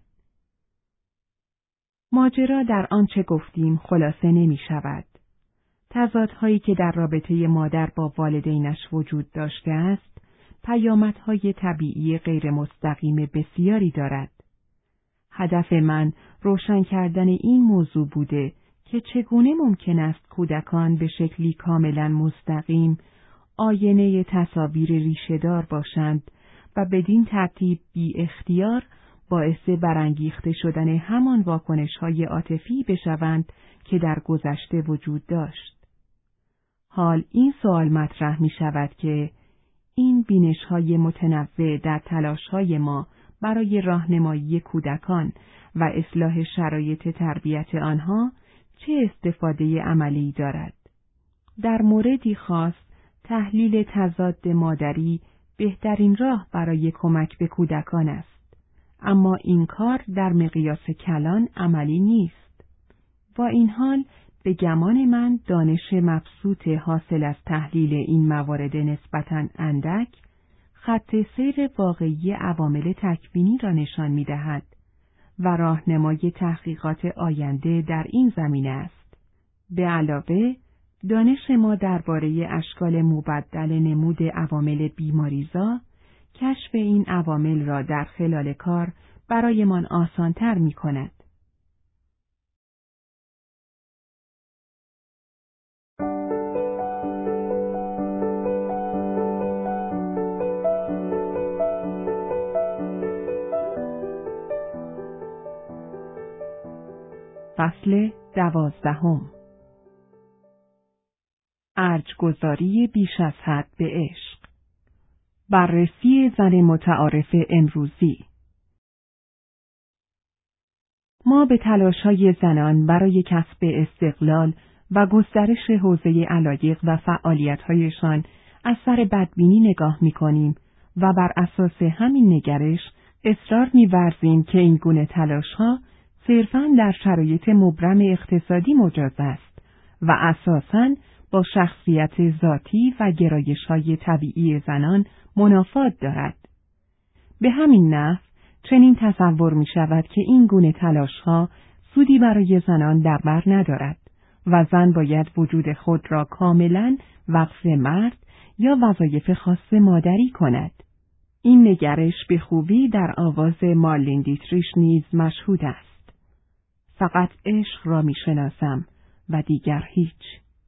ماجرا در آنچه گفتیم خلاصه نمی شود. تضادهایی که در رابطه مادر با والدینش وجود داشته است، پیامدهای طبیعی غیر مستقیم بسیاری دارد. هدف من روشن کردن این موضوع بوده که چگونه ممکن است کودکان به شکلی کاملا مستقیم آینه تصاویر ریشه‌دار باشند و بدین ترتیب بی اختیار باعث برانگیخته شدن همان واکنش‌های عاطفی بشوند که در گذشته وجود داشت. حال این سوال مطرح می شود که این بینش‌های متنوع در تلاش‌های ما برای راهنمایی کودکان و اصلاح شرایط تربیت آنها چه استفاده عملی دارد؟ در موردی خاص تحلیل تضاد مادری بهترین راه برای کمک به کودکان است، اما این کار در مقیاس کلان عملی نیست. با این حال به گمان من دانش مبسوط حاصل از تحلیل این موارد نسبتاً اندک خط سیر واقعی عوامل تکوینی را نشان می‌دهد و راهنمای تحقیقات آینده در این زمینه است. به علاوه، دانش ما درباره اشکال مبدل نمود عوامل بیماریزا، کشف این عوامل را در خلال کار برایمان آسان‌تر می‌کند. فصل دوازدهم. ارج‌گذاری بیش از حد به عشق. بررسی زن متعارف امروزی. ما به تلاش‌های زنان برای کسب استقلال و گسترش حوزه علایق و فعالیت‌هایشان از سر بدبینی نگاه می‌کنیم و بر اساس همین نگرش اصرار می‌ورزیم که این گونه تلاش‌ها صرفاً در شرایط مبرم اقتصادی مجاز است و اساساً با شخصیت ذاتی و گرایش‌های طبیعی زنان منافات دارد. به همین نحو چنین تصور می‌شود که این گونه تلاش‌ها سودی برای زنان در بر ندارد و زن باید وجود خود را کاملاً وقف مرد یا وظایف خاص مادری کند. این نگرش به خوبی در آواز مارلین دیتریش نیز مشهود است. فقط عشق را می‌شناسم و دیگر هیچ.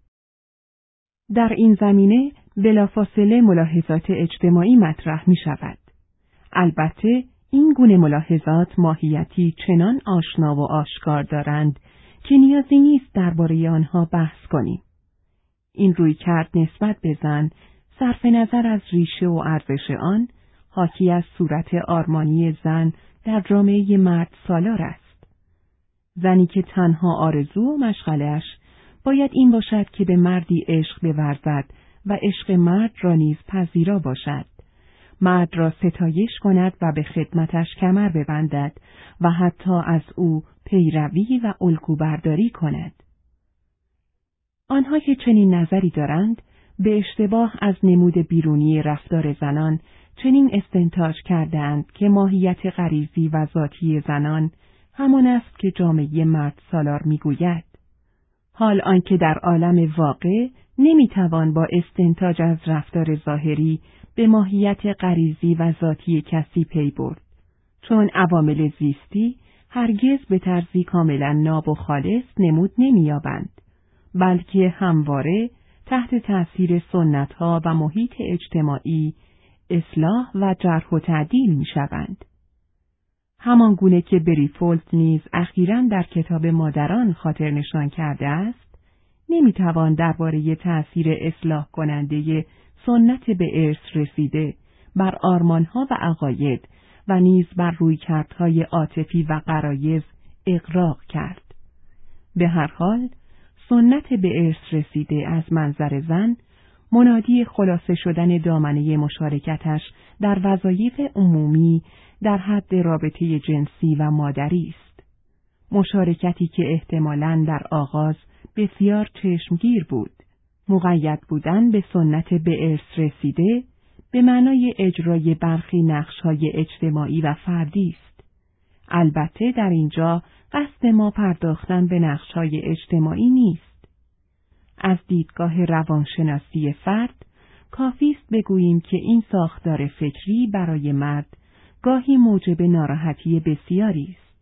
در این زمینه بلافاصله ملاحظات اجتماعی مطرح می‌شود. البته این گونه ملاحظات ماهیتی چنان آشنا و آشکار دارند که نیازی نیست درباره آنها بحث کنیم. این رویکرد نسبت به زن صرف نظر از ریشه و ارزش آن، حاکی از صورت آرمانی زن در جامعه مرد سالار است. زنی که تنها آرزو و مشغله‌اش باید این باشد که به مردی عشق بورزد و عشق مرد را نیز پذیرا باشد، مرد را ستایش کند و به خدمتش کمر ببندد و حتی از او پیروی و الگو برداری کند. آنها که چنین نظری دارند، به اشتباه از نمود بیرونی رفتار زنان چنین استنتاج کردند که ماهیت غریزی و ذاتی زنان همان است که جامعه مرد سالار میگوید. حال آنکه در عالم واقع نمیتوان با استنتاج از رفتار ظاهری به ماهیت غریزی و ذاتی کسی پی برد، چون عوامل زیستی هرگز به طرزی کاملا ناب و خالص نمود نمییابند، بلکه همواره تحت تأثیر سنت‌ها و محیط اجتماعی اصلاح و جرح و تعدیل میشوند. همان گونه که بریفولت نیز اخیراً در کتاب مادران خاطر نشان کرده است، نمیتوان درباره تأثیر اصلاح کننده سنت به ارث رسیده بر آرمانها و عقاید و نیز بر رویکردهای عاطفی و غرایز اغراق کرد. به هر حال، سنت به ارث رسیده از منظر زن منادی خلاصه شدن دامنه مشارکتش در وظایف عمومی در حد رابطه جنسی و مادری است. مشارکتی که احتمالاً در آغاز بسیار چشمگیر بود. مقید بودن به سنت به ارث رسیده به معنای اجرای برخی نقش‌های اجتماعی و فردی است. البته در اینجا قصد ما پرداختن به نقش‌های اجتماعی نیست. از دیدگاه روانشناسی فرد کافی است بگوییم که این ساختار فکری برای مرد گاهی موجب ناراحتی بسیاری است.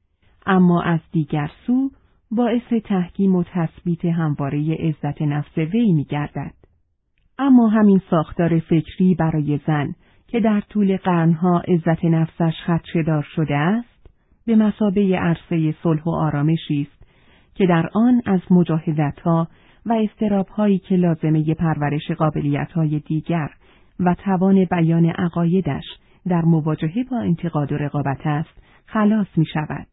اما از دیگر سو باعث تحکیم و تثبیت همواره عزت نفس وی می‌گردد. اما همین ساختار فکری برای زن که در طول قرنها عزت نفسش خدشه‌دار شده است، به مثابه عرصه صلح و آرامشی است که در آن از مجاهدت‌ها و اضطراب‌هایی که لازمه پرورش قابلیت‌های دیگر و توان بیان عقایدش در مواجهه با انتقاد و رقابت است، خلاص می‌شود.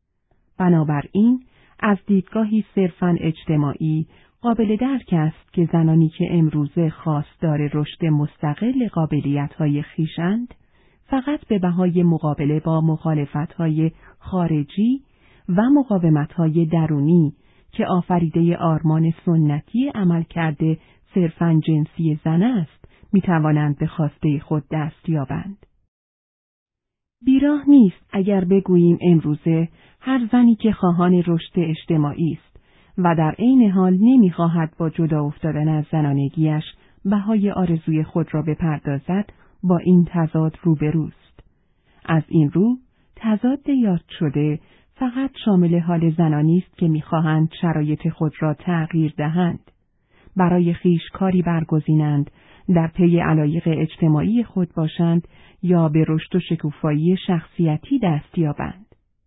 بنابراین از دیدگاهی صرفاً اجتماعی قابل درک است که زنانی که امروزه خواستار رشد مستقل قابلیت‌های خویشند، فقط به بهای مقابله با مخالفت‌های خارجی و مقاومت‌های درونی که آفریده آرمان سنتی عمل کرده صرفاً جنسی زن است، می توانند به خواسته خود دست یابند. بیراه نیست اگر بگوییم امروزه هر زنی که خواهان رشد اجتماعی است و در عین حال نمی‌خواهد با جدا افتادن از زنانگیش بهای آرزوی خود را بپردازد، با این تضاد روبروست. از این رو، تضاد یاد شده فقط شامل حال زنانی است که می‌خواهند شرایط خود را تغییر دهند، برای خویش کاری برگزینند، در پی علایق اجتماعی خود باشند یا به رشد و شکوفایی شخصیتی دست یابند.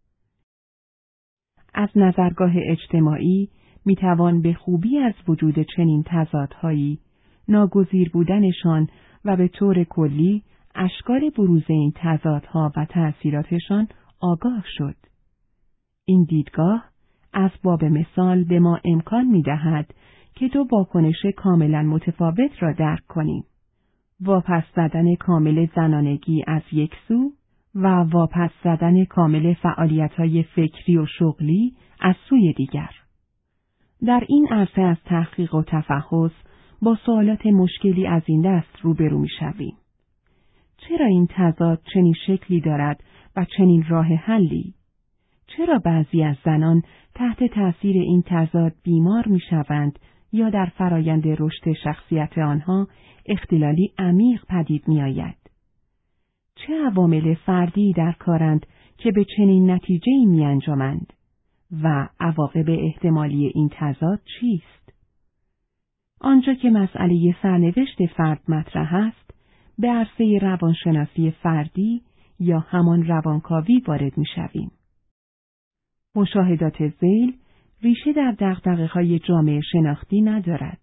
از نظرگاه اجتماعی میتوان به خوبی از وجود چنین تضادهایی، ناگزیر بودنشان و به طور کلی اشکال بروز این تضادها و تأثیراتشان آگاه شد. این دیدگاه از باب مثال به ما امکان می‌دهد که دو واکنش کاملا متفاوت را درک کنیم: واپس زدن کامل زنانگی از یک سو و واپس زدن کامل فعالیت‌های فکری و شغلی از سوی دیگر. در این عرصه از تحقیق و تفحص با سوالات مشکلی از این دست روبرو می‌شویم. چرا این تضاد چنین شکلی دارد و چنین راه حلی؟ چرا بعضی از زنان تحت تأثیر این تضاد بیمار می‌شوند یا در فرایند رشد شخصیت آنها اختلالی عمیق پدید می‌آید؟ چه عوامل فردی در کارند که به چنین نتیجه‌ای می‌انجامند و عواقب احتمالی این تضاد چیست؟ آنجا که مسئله سرنوشت فرد مطرح است، به عرصه روانشناسی فردی یا همان روانکاوی وارد می‌شویم. مشاهدات ذیل ریشه در دغدغه‌های جامعه شناختی ندارد،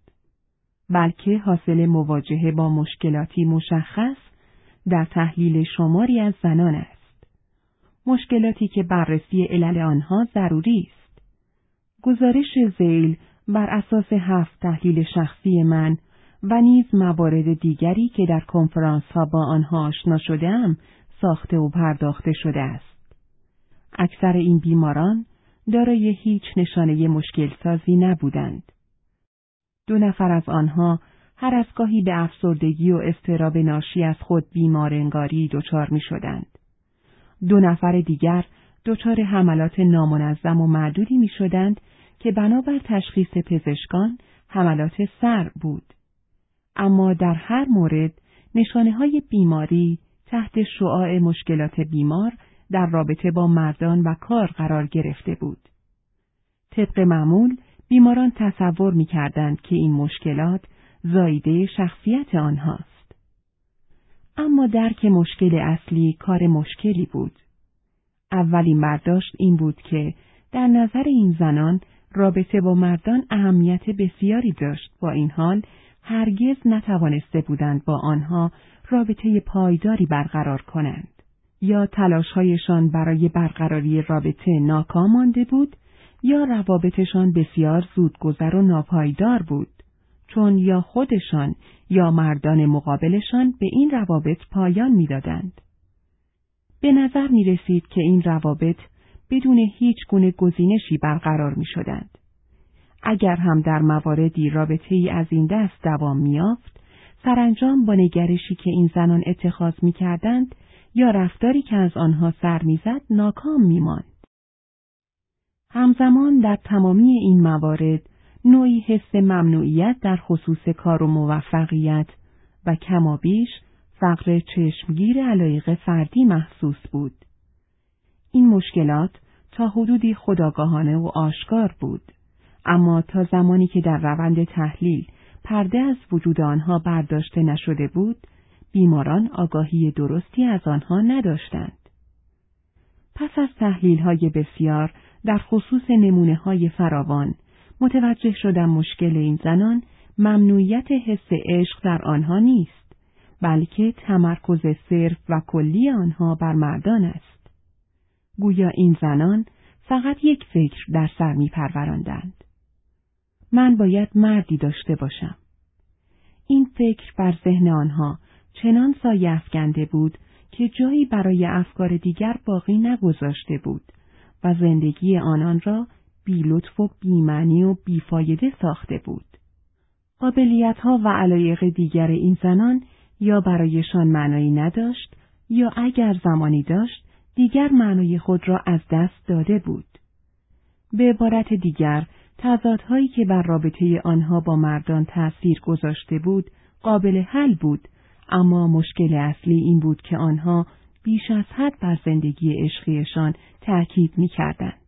بلکه حاصل مواجهه با مشکلاتی مشخص در تحلیل شماری از زنان است. مشکلاتی که بررسی علل آنها ضروری است. گزارش ذیل بر اساس هفت تحلیل شخصی من و نیز موارد دیگری که در کنفرانس‌ها با آنها آشنا شده‌ام ساخته و پرداخته شده است. اکثر این بیماران دارای هیچ نشانه مشکل سازی نبودند. دو نفر از آنها هر از گاهی به افسردگی و اضطراب ناشی از خود بیمارنگاری دچار می شدند. دو نفر دیگر دچار حملات نامنظم و معدودی می شدند که بنابر تشخیص پزشکان حملات سر بود. اما در هر مورد نشانه های بیماری تحت شعاع مشکلات بیمار در رابطه با مردان و کار قرار گرفته بود. طبق معمول بیماران تصور می کردند که این مشکلات زایده شخصیت آنهاست. اما درک مشکل اصلی کار مشکلی بود. اولین برداشت این بود که در نظر این زنان رابطه با مردان اهمیت بسیاری داشت، با این حال هرگز نتوانسته بودند با آنها رابطه پایداری برقرار کنند. یا تلاش‌هایشان برای برقراری رابطه ناکام مانده بود، یا روابطشان بسیار زودگذر و ناپایدار بود، چون یا خودشان یا مردان مقابلشان به این روابط پایان می‌دادند. به نظر می‌رسید که این روابط بدون هیچ گونه گزینشی برقرار می‌شدند. اگر هم در مواردی رابطه‌ای از این دست دوام می‌یافت، سرانجام با نگرشی که این زنان اتخاذ می‌کردند یا رفتاری که از آنها سر می‌زد ناکام می‌ماند. همزمان در تمامی این موارد نوعی حس ممنوعیت در خصوص کار و موفقیت و کمابیش فقر چشمگیر علایق فردی محسوس بود. این مشکلات تا حدودی خودآگاهانه و آشکار بود، اما تا زمانی که در روند تحلیل پرده از وجود آنها برداشته نشده بود، بیماران آگاهی درستی از آنها نداشتند. پس از تحلیل‌های بسیار در خصوص نمونه‌های فراوان، متوجه شدم مشکل این زنان ممنوعیت حس عشق در آنها نیست، بلکه تمرکز صرف و کلی آنها بر مردان است. گویا این زنان فقط یک فکر در سر می‌پروراندند: من باید مردی داشته باشم. این فکر بر ذهن آنها چنان سایه افکنده بود که جایی برای افکار دیگر باقی نگذاشته بود و زندگی آنان را بی لطف و بی معنی و بی فایده ساخته بود. قابلیت‌ها و علایق دیگر این زنان یا برایشان معنایی نداشت یا اگر زمانی داشت دیگر معنای خود را از دست داده بود. به عبارت دیگر، تضادهایی که بر رابطه آنها با مردان تأثیر گذاشته بود قابل حل بود، اما مشکل اصلی این بود که آنها بیش از حد بر زندگی عشقیشان تأکید می‌کردند.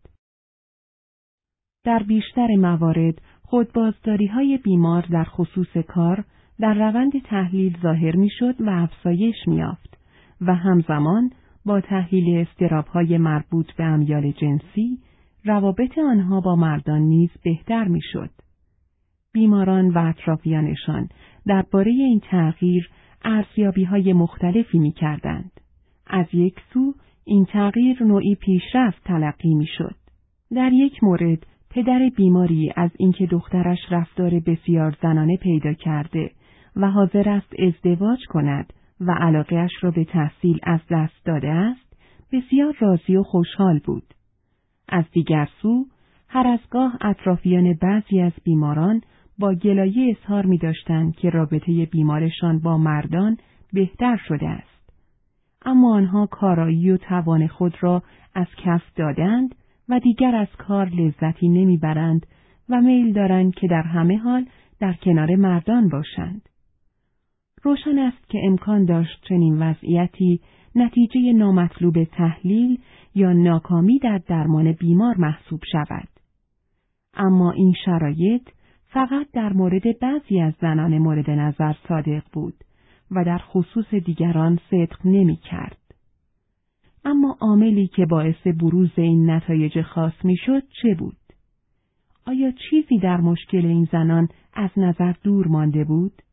در بیشتر موارد خودبازداری‌های بیمار در خصوص کار در روند تحلیل ظاهر می‌شد و افزایش می‌یافت و همزمان با تحلیل اضطراب‌های مربوط به امیال جنسی روابط آنها با مردان نیز بهتر می‌شد. بیماران و اطرافیانشان درباره این تغییر ارزیابی‌های مختلفی می‌کردند. از یک سو این تغییر نوعی پیشرفت تلقی می‌شد. در یک مورد پدر بیماری از اینکه دخترش رفتار بسیار زنانه پیدا کرده و حاضر است ازدواج کند و علاقه‌اش را به تحصیل از دست داده است، بسیار راضی و خوشحال بود. از دیگر سو، هر از گاه اطرافیان بعضی از بیماران با گلایه اظهار می‌داشتند که رابطه بیمارشان با مردان بهتر شده است. اما آنها کارایی و توان خود را از کف دادند و دیگر از کار لذتی نمیبرند و میل دارند که در همه حال در کنار مردان باشند. روشن است که امکان داشت چنین وضعیتی نتیجه نامطلوب تحلیل یا ناکامی در درمان بیمار محسوب شود. اما این شرایط فقط در مورد بعضی از زنان مورد نظر صادق بود و در خصوص دیگران صدق نمی کرد. اما عاملی که باعث بروز این نتایج خاص می شد چه بود؟ آیا چیزی در مشکل این زنان از نظر دور مانده بود؟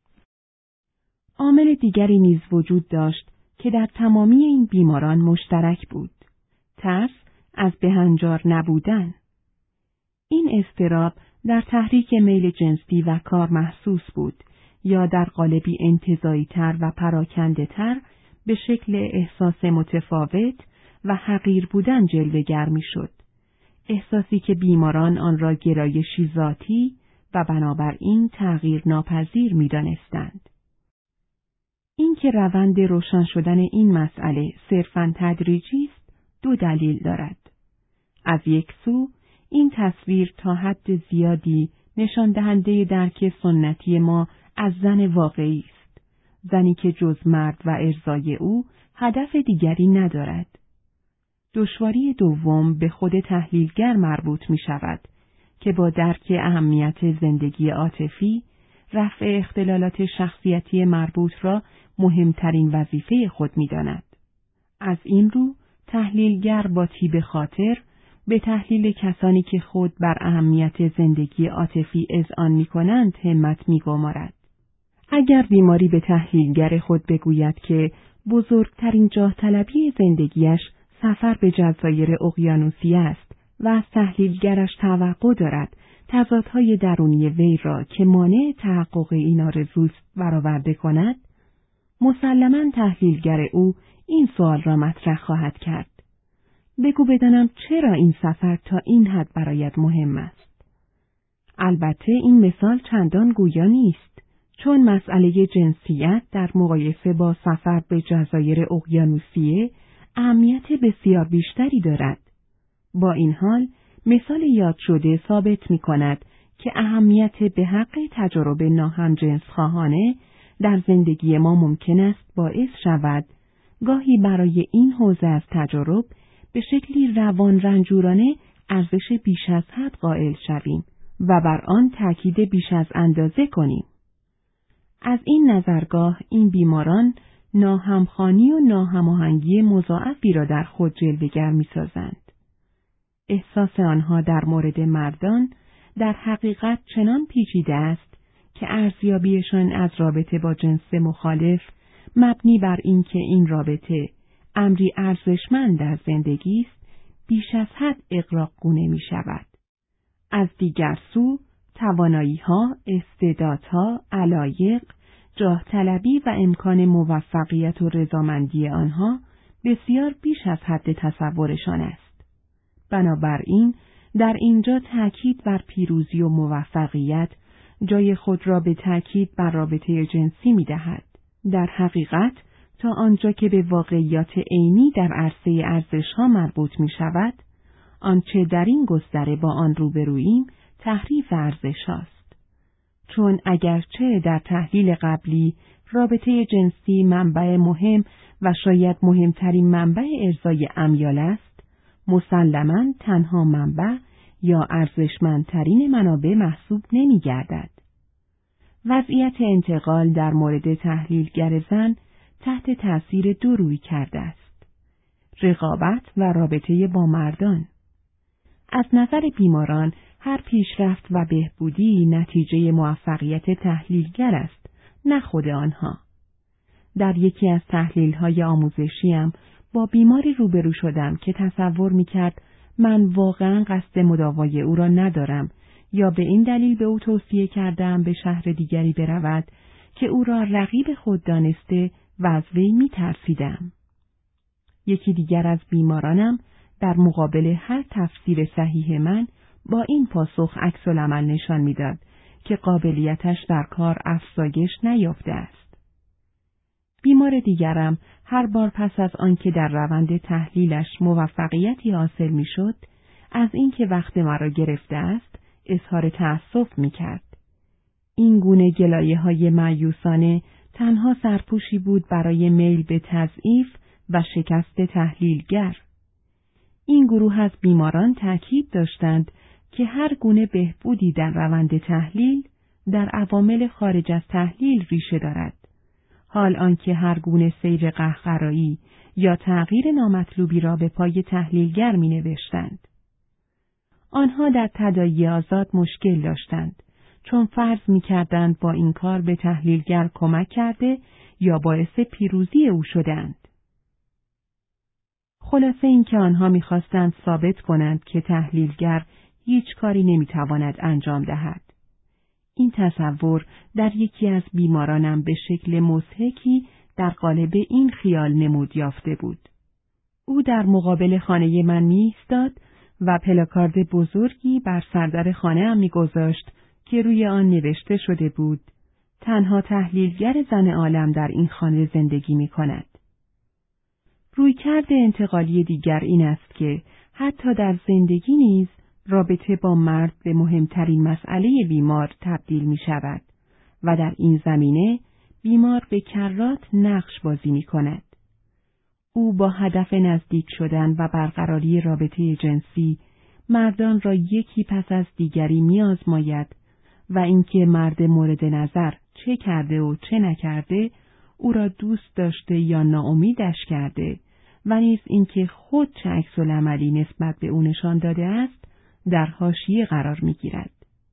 عامل دیگری نیز وجود داشت که در تمامی این بیماران مشترک بود. ترس از بهنجار نبودن. این اضطراب در تحریک میل جنسی و کار محسوس بود یا در قالبی انتزاعی تر و پراکنده تر به شکل احساس متفاوت و حقیر بودن جلوه‌گر می‌شد. احساسی که بیماران آن را گرایشی ذاتی و بنابراین تغییر ناپذیر می‌دانستند. این که روند روشن شدن این مسئله صرفاً تدریجی است، دو دلیل دارد. از یک سو، این تصویر تا حد زیادی نشان دهنده درک سنتی ما از زن واقعی است. زنی که جز مرد و ارضای او هدف دیگری ندارد. دشواری دوم به خود تحلیلگر مربوط می شود که با درک اهمیت زندگی عاطفی، رفع اختلالات شخصیتی مربوط را مهمترین وظیفه خود می داند. از این رو تحلیلگر با طیب خاطر به تحلیل کسانی که خود بر اهمیت زندگی عاطفی اذعان می کنند همت می گمارد. اگر بیماری به تحلیلگر خود بگوید که بزرگترین جاه طلبی زندگیش سفر به جزایر اقیانوسیه است و از تحلیلگرش توقع دارد تضادهای درونی وی را که مانع تحقق این آرزوست برآورده کند، مسلماً تحلیلگر او این سوال را مطرح خواهد کرد: بگو بدانم چرا این سفر تا این حد برایت مهم است؟ البته این مثال چندان گویا نیست، چون مسئله جنسیت در مقایسه با سفر به جزایر اقیانوسیه اهمیت بسیار بیشتری دارد. با این حال، مثال یاد شده ثابت می کند که اهمیت به حق تجارب ناهمجنس خواهانه در زندگی ما ممکن است باعث شود گاهی برای این حوزه از تجارب به شکلی روان رنجورانه ارزش بیش از حد قائل شویم و بر آن تأکید بیش از اندازه کنیم. از این نظرگاه این بیماران ناهمخوانی و ناهماهنگی مضاعفی را در خود جلوه‌گر می‌سازند. احساس آنها در مورد مردان در حقیقت چنان پیچیده است که ارزیابیشان از رابطه با جنس مخالف مبنی بر اینکه این رابطه امری ارزشمند در زندگی است، بیش از حد اغراق‌گونه می‌شود. از دیگر سو، توانایی‌ها، استعدادها، علایق، جاه طلبی و امکان موفقیت و رضامندی آنها بسیار بیش از حد تصورشان است. بنابراین در اینجا تأکید بر پیروزی و موفقیت جای خود را به تأکید بر رابطه جنسی می دهد. در حقیقت تا آنجا که به واقعیات عینی در عرصه ارزش‌ها مربوط می شود، آنچه در این گستره با آن روبروییم تحریف ارزش است. چون اگرچه در تحلیل قبلی رابطه جنسی منبع مهم و شاید مهمترین منبع ارضای امیال است، مسلماً تنها منبع یا ارزشمندترین منابع محسوب نمی گردد. وضعیت انتقال در مورد تحلیلگر زن تحت تأثیر دو روی کرده است: رقابت و رابطه با مردان. از نظر بیماران هر پیشرفت و بهبودی نتیجه موفقیت تحلیلگر است، نه خود آنها. در یکی از تحلیل‌های آموزشیم با بیماری روبرو شدم که تصور می‌کرد من واقعاً قصد مداوای او را ندارم یا به این دلیل به او توصیه کردم به شهر دیگری برود که او را رقیب خود دانسته و از وی می‌ترسیدم. یکی دیگر از بیمارانم در مقابل هر تفسیر صحیح من با این پاسخ عکس‌العمل نشان می‌داد که قابلیتش در کار افزایش نیافته است. بیمار دیگرم هر بار پس از آنکه در روند تحلیلش موفقیتی حاصل می‌شد، از اینکه وقت مرا گرفته است، اظهار تأسف می‌کرد. این گونه گلایه‌های مایوسانه تنها سرپوشی بود برای میل به تضعیف و شکست تحلیلگر. این گروه از بیماران تأکید داشتند که هر گونه بهبودی در روند تحلیل در عوامل خارج از تحلیل ریشه دارد، حال آنکه هر گونه سیر قهقرایی یا تغییر نامطلوبی را به پای تحلیلگر می نوشتند. آنها در تداعی آزاد مشکل داشتند، چون فرض می کردند با این کار به تحلیلگر کمک کرده یا باعث پیروزی او شدند. خلاصه این که آنها می خواستند ثابت کنند که تحلیلگر هیچ کاری نمی تواند انجام دهد. این تصور در یکی از بیمارانم به شکل مضحکی در قالب این خیال نمود یافته بود. او در مقابل خانه من می ایستاد و پلاکارد بزرگی بر سردر خانه ام می گذاشت که روی آن نوشته شده بود: تنها تحلیلگر زن عالم در این خانه زندگی می کند. رویکرد انتقالی دیگر این است که حتی در زندگی نیز رابطه با مرد به مهمترین مسئله بیمار تبدیل می شود و در این زمینه بیمار به کرات نقش بازی می کند. او با هدف نزدیک شدن و برقراری رابطه جنسی مردان را یکی پس از دیگری می آزماید و اینکه مرد مورد نظر چه کرده و چه نکرده، او را دوست داشته یا ناامیدش کرده و نیز اینکه خود چه عکس‌العملی نسبت به او نشان داده است، در حاشیه قرار می گیرد.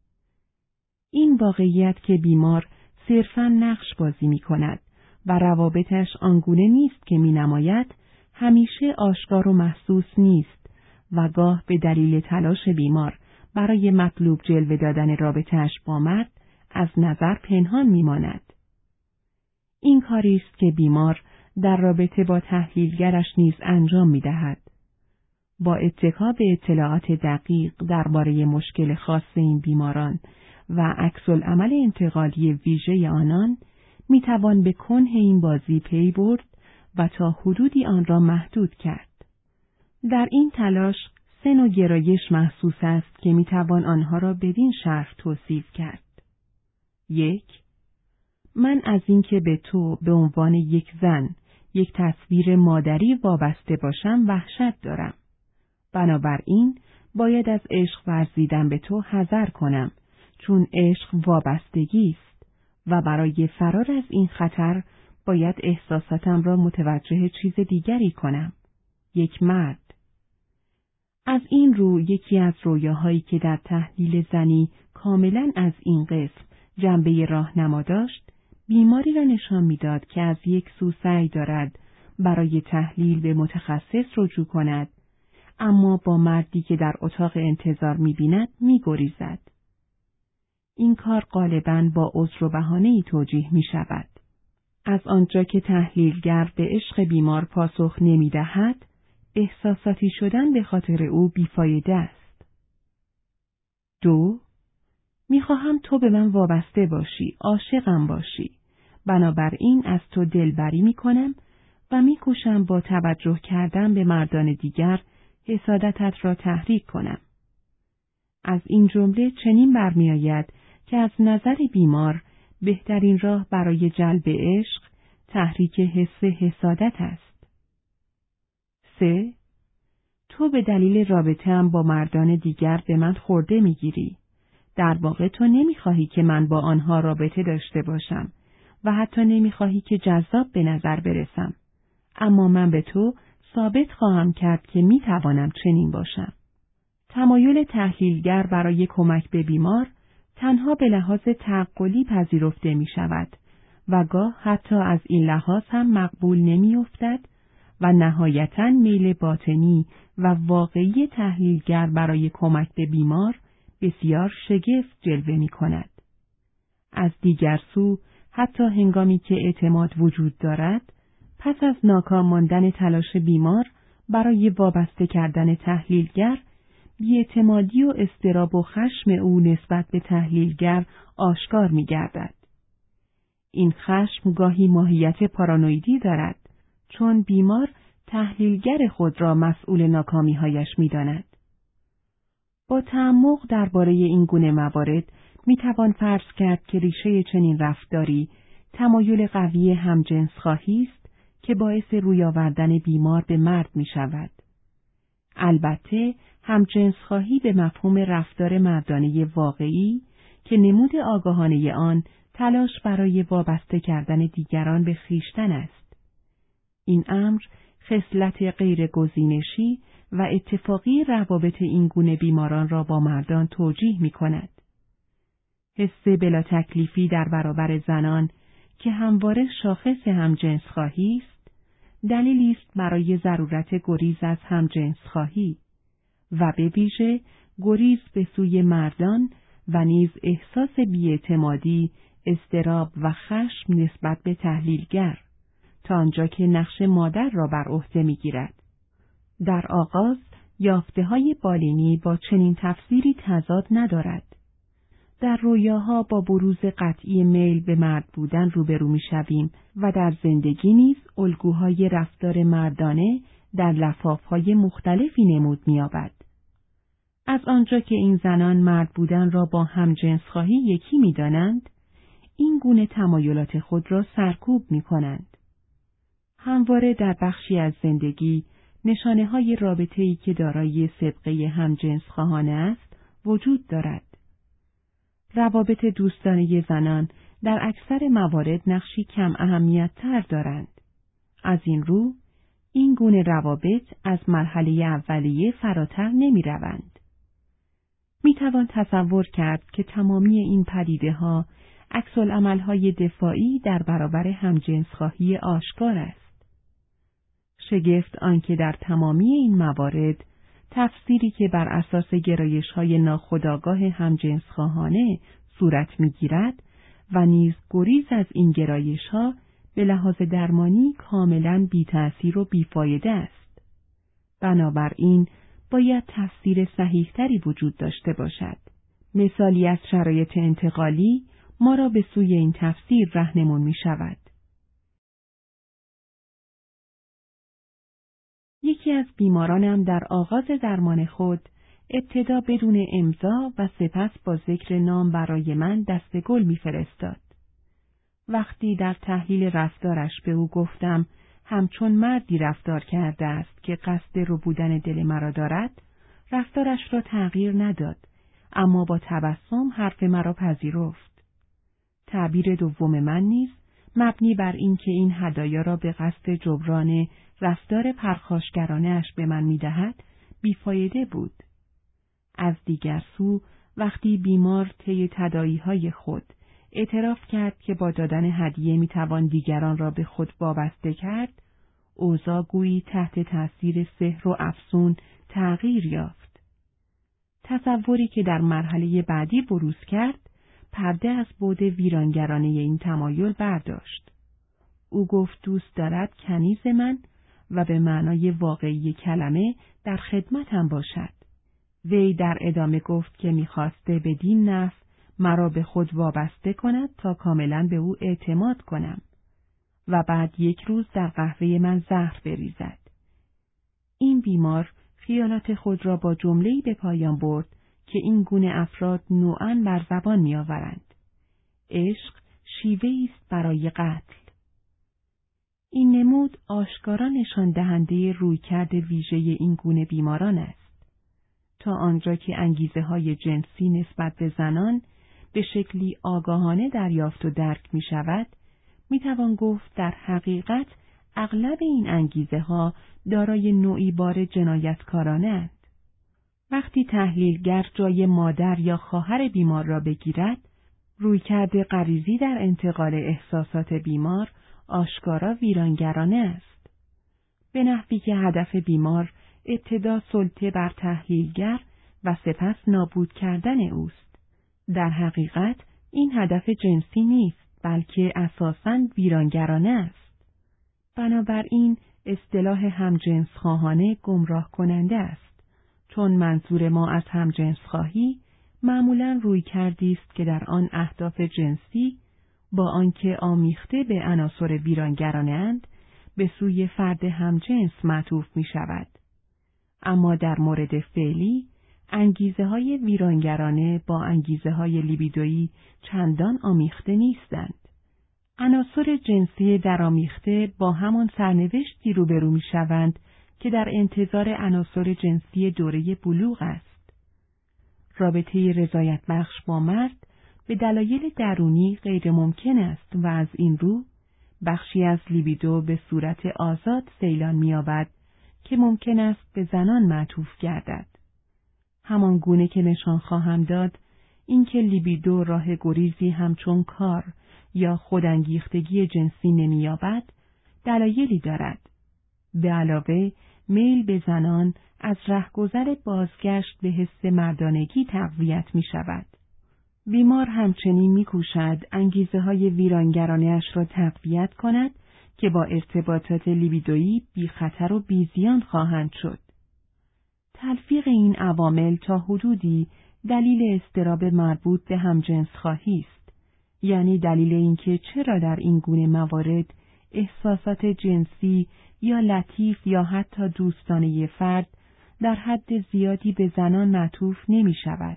این واقعیت که بیمار صرفاً نقش بازی می کند و روابطش آنگونه نیست که می نماید، همیشه آشکار و محسوس نیست و گاه به دلیل تلاش بیمار برای مطلوب جلوه دادن رابطه‌اش با مرد از نظر پنهان می ماند. این کاری است که بیمار در رابطه با تحلیلگرش نیز انجام می دهد. با اتکا به اطلاعات دقیق درباره مشکل خاص این بیماران و عکس‌العمل انتقالی ویژه آنان، می توان به کنه این بازی پی برد و تا حدودی آن را محدود کرد. در این تلاش سه نوع گرایش محسوس است که می توان آنها را بدین شرح توصیف کرد. یک، من از اینکه به تو به عنوان یک زن، یک تصویر مادری وابسته باشم وحشت دارم. بنابراین باید از عشق ورزیدن به تو حذر کنم، چون عشق وابستگی است و برای فرار از این خطر باید احساساتم را متوجه چیز دیگری کنم. یک مرد. از این رو یکی از رویاهایی که در تحلیل زنی کاملاً از این قسم جنبه راهنما داشت، بیماری را نشان می‌داد که از یک سو سعی دارد برای تحلیل به متخصص رجوع کند، اما با مردی که در اتاق انتظار می‌بیند می‌گریزد. این کار غالباً با عذر و بهانه‌ای توجیه می‌شود. از آنجا که تحلیلگر به عشق بیمار پاسخ نمی‌دهد، احساساتی شدن به خاطر او بیفایده است. دو، میخواهم تو به من وابسته باشی، عاشقم باشی. بنابراین از تو دلبری میکنم و میکوشم با توجه کردن به مردان دیگر حسادتت را تحریک کنم. از این جمله چنین برمیآید که از نظر بیمار بهترین راه برای جلب عشق تحریک حس حسادت است. سه. تو به دلیل رابطه‌ام با مردان دیگر به من خورده میگیری. در واقع تو نمیخواهی که من با آنها رابطه داشته باشم و حتی نمیخواهی که جذاب به نظر برسم. اما من به تو ثابت خواهم کرد که میتوانم چنین باشم. تمایل تحلیلگر برای کمک به بیمار تنها به لحاظ تعقلی پذیرفته می شود و گاه حتی از این لحاظ هم مقبول نمی افتد و نهایتاً میل باطنی و واقعی تحلیلگر برای کمک به بیمار بسیار شگفت جلوه می کند. از دیگر سو حتی هنگامی که اعتماد وجود دارد، پس از ناکام ماندن تلاش بیمار برای وابسته کردن تحلیلگر، بی‌اعتمادی و اضطراب و خشم او نسبت به تحلیلگر آشکار می گردد. این خشم گاهی ماهیت پارانویدی دارد، چون بیمار تحلیلگر خود را مسئول ناکامی‌هایش می داند. با تعمق درباره این گونه موارد می توان فرض کرد که ریشه چنین رفتاری تمایل قوی همجنس خواهی است که باعث روی آوردن بیمار به مرد می شود. البته همجنس خواهی به مفهوم رفتار مردانه واقعی که نمود آگاهانه آن تلاش برای وابسته کردن دیگران به خویشتن است. این امر خصلت غیر گزینشی و اتفاقی روابط این گونه بیماران را با مردان توجیه می کند. حس بلا تکلیفی در برابر زنان که همواره شاخص همجنس خواهی است، دلیلی است برای ضرورت گریز از همجنس خواهی و به ویژه گریز به سوی مردان و نیز احساس بی‌اعتمادی، اضطراب و خشم نسبت به تحلیلگر، تا آنجا که نقش مادر را بر عهده می‌گیرد. در آغاز یافته‌های بالینی با چنین تفسیری تضاد ندارد. در رویاها با بروز قطعی میل به مرد بودن روبرو می‌شویم و در زندگی نیز الگوهای رفتار مردانه در لفاف‌های مختلفی نمود می‌یابد. از آنجا که این زنان مرد بودن را با همجنس‌خواهی یکی می‌دانند، این گونه تمایلات خود را سرکوب می‌کنند. همواره در بخشی از زندگی نشانه‌های رابطه‌ای که دارای سابقه همجنس‌خواهانه است وجود دارد. روابط دوستانه زنان در اکثر موارد نقشی کم اهمیت تر دارند. از این رو، این گونه روابط از مرحله اولیه فراتر نمی روند. می توان تصور کرد که تمامی این پدیده ها عکس‌العمل‌های دفاعی در برابر همجنس‌خواهی آشکار است. شگفت آنکه در تمامی این موارد تفسیری که بر اساس گرایش‌های ناخودآگاه همجنس‌خواهانه صورت می‌گیرد و نیز گریز از این گرایش‌ها به لحاظ درمانی کاملاً بی‌تأثیر و بی‌فایده است. بنابراین باید تفسیر صحیح‌تری وجود داشته باشد. مثالی از شرایط انتقالی ما را به سوی این تفسیر راهنمون می‌شود. یکی از بیمارانم در آغاز درمان خود ابتدا بدون امضا و سپس با ذکر نام برای من دست گل می‌فرستاد. وقتی در تحلیل رفتارش به او گفتم همچون مردی رفتار کرده است که قصد ربودن دل مرا دارد، رفتارش را تغییر نداد، اما با تبسم حرف مرا پذیرفت. تعبیر دوم من نیز مبنی بر این که این هدایا را به قصد جبران رفتار پرخاشگرانه اش به من می‌دهد، بیفایده بود. از دیگر سو وقتی بیمار طی تداعی‌های خود اعتراف کرد که با دادن هدیه می‌توان دیگران را به خود وابسته کرد، اوضاع گویی تحت تأثیر سحر و افسون تغییر یافت. تصوری که در مرحله بعدی بروز کرد، پرده از بعد ویرانگرانه این تمایل برداشت. او گفت دوست دارد کنیز من و به معنای واقعی کلمه در خدمتم باشد. وی در ادامه گفت که می‌خواسته بدین نحو مرا به خود وابسته کند تا کاملا به او اعتماد کنم و بعد یک روز در قهوه من زهر بریزد. این بیمار خیالات خود را با جمله‌ای به پایان برد که این گونه افراد نوعاً بر زبان می‌آورند: عشق شیوه‌ای است برای قتل. این نمود آشکارا نشان دهنده رویکرد ویژه این گونه بیماران است. تا آنجا که انگیزه‌های جنسی نسبت به زنان به شکلی آگاهانه دریافت و درک می شود، می توان گفت در حقیقت اغلب این انگیزه‌ها دارای نوعی بار جنایتکارانه اند. وقتی تحلیلگر جای مادر یا خواهر بیمار را بگیرد، رویکرد غریزی در انتقال احساسات بیمار آشکارا ویرانگرانه است. به نحوی که هدف بیمار ابتدا سلطه بر تحلیلگر و سپس نابود کردن اوست. در حقیقت این هدف جنسی نیست، بلکه اساساً ویرانگرانه است. بنابراین اصطلاح همجنس خواهانه گمراه کننده است، چون منظور ما از همجنس خواهی معمولاً روی کردی است که در آن اهداف جنسی با آنکه آمیخته به عناصر ویرانگرانه اند به سوی فرد همجنس معطوف می شود. اما در مورد فعلی انگیزه های ویرانگرانه با انگیزه های لیبیدویی چندان آمیخته نیستند. عناصر جنسی درآمیخته با همان سرنوشتی روبرو می شوند که در انتظار عناصر جنسی دوره بلوغ است. رابطه رضایت بخش با مرد به دلایل درونی غیر ممکن است و از این رو بخشی از لیبیدو به صورت آزاد سیلان می‌یابد که ممکن است به زنان معطوف گردد. همان گونه که نشان خواهم داد، اینکه لیبیدو راه گریزی همچون کار یا خودانگیختگی جنسی نمی‌یابد، دلایلی دارد. به علاوه میل به زنان از رهگذر بازگشت به حس مردانگی تقویت می‌شود. بیمار همچنین می‌کوشد انگیزه‌های ویرانگرانه‌اش را تقویت کند که با ارتباطات لیبیدویی بی خطر و بی زیان خواهند شد. تلفیق این عوامل تا حدودی دلیل اضطراب مربوط به همجنس خواهی است، یعنی دلیل اینکه چرا در این گونه موارد احساسات جنسی یا لطیف یا حتی دوستانه فرد در حد زیادی به زنان معطوف نمی شود.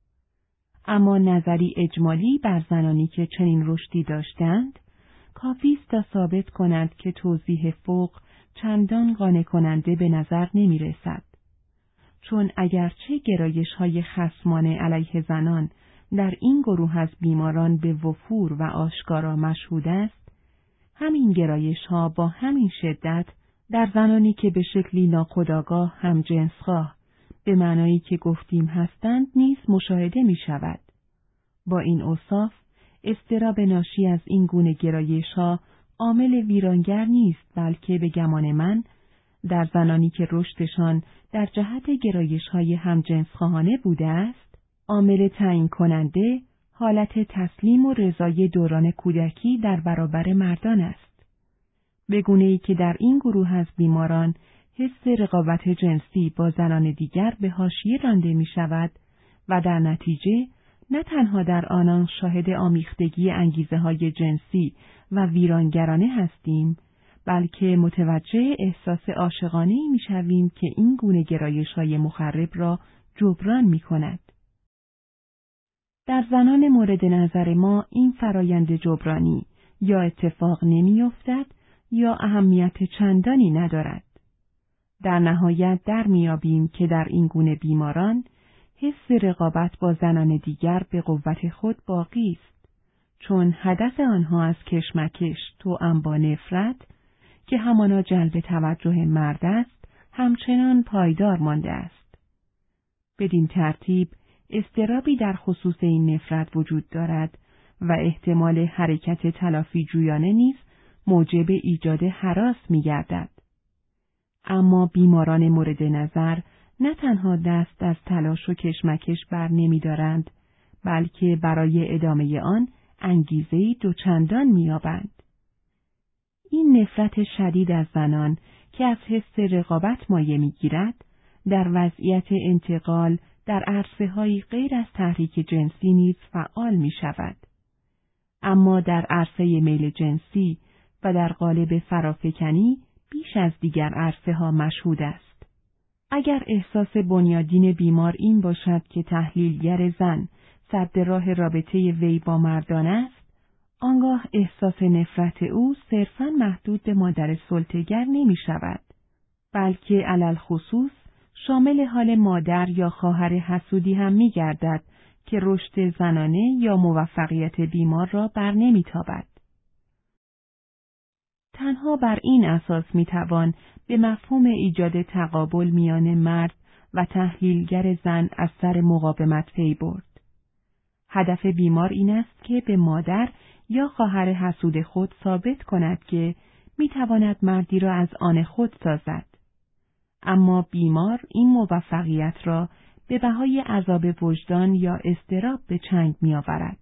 اما نظری اجمالی بر زنانی که چنین رشدی داشتند، کافی است تا ثابت کند که توضیح فوق چندان قانع کننده به نظر نمی رسد. چون اگرچه گرایش‌های خصمانه علیه زنان در این گروه از بیماران به وفور و آشکارا مشهود است، همین گرایش‌ها با همین شدت در زنانی که به شکلی ناخودآگاه هم جنسخواه به معنایی که گفتیم هستند نیز مشاهده می شود. با این اوصاف، اضطراب ناشی از این گونه گرایش‌ها عامل ویرانگر نیست، بلکه به گمان من در زنانی که رشدشان در جهت گرایش‌های همجنسخواهانه بوده است، عامل تعیین کننده حالت تسلیم و رضای دوران کودکی در برابر مردان است. به گونه‌ای که در این گروه از بیماران حس رقابت جنسی با زنان دیگر به حاشیه رانده می شود و در نتیجه نه تنها در آنان شاهد آمیختگی انگیزه‌های جنسی و ویرانگرانه هستیم، بلکه متوجه احساس عاشقانه‌ای می‌شویم که این گونه گرایش‌های مخرب را جبران می‌کند. در زنان مورد نظر ما این فرایند جبرانی یا اتفاق نمی‌افتد یا اهمیت چندانی ندارد. در نهایت در میابیم که در این گونه بیماران حس رقابت با زنان دیگر به قوت خود باقی است، چون هدف آنها از کشمکش توأم با نفرت که همانا جلب توجه مرد است همچنان پایدار مانده است. بدین ترتیب اضطرابی در خصوص این نفرت وجود دارد و احتمال حرکت تلافی جویانه نیز موجب ایجاد هراس می گردد. اما بیماران مورد نظر نه تنها دست از تلاش و کشمکش بر نمی دارند، بلکه برای ادامه آن انگیزه‌ای دوچندان می یابند. این نفرت شدید از زنان که از حس رقابت مایه می گیرد، در وضعیت انتقال در عرصه‌هایی غیر از تحریک جنسی نیز فعال می شود. اما در عرصه میل جنسی و در قالب فرافکنی بیش از دیگر عرصه‌ها مشهود است. اگر احساس بنیادین بیمار این باشد که تحلیلگر زن سد راه رابطه وی با مردان است، آنگاه احساس نفرت او صرفاً محدود به مادر سلطه‌گر نمی شود، بلکه علل خصوص شامل حال مادر یا خواهر حسودی هم می گردد که رشد زنانه یا موفقیت بیمار را بر نمی تابد. تنها بر این اساس می توان به مفهوم ایجاد تقابل میان مرد و تحلیلگر زن از سر مقاومت پی برد. هدف بیمار این است که به مادر یا خواهر حسود خود ثابت کند که می تواند مردی را از آن خود سازد. اما بیمار این موفقیت را به بهای عذاب وجدان یا اضطراب به چنگ می آورد.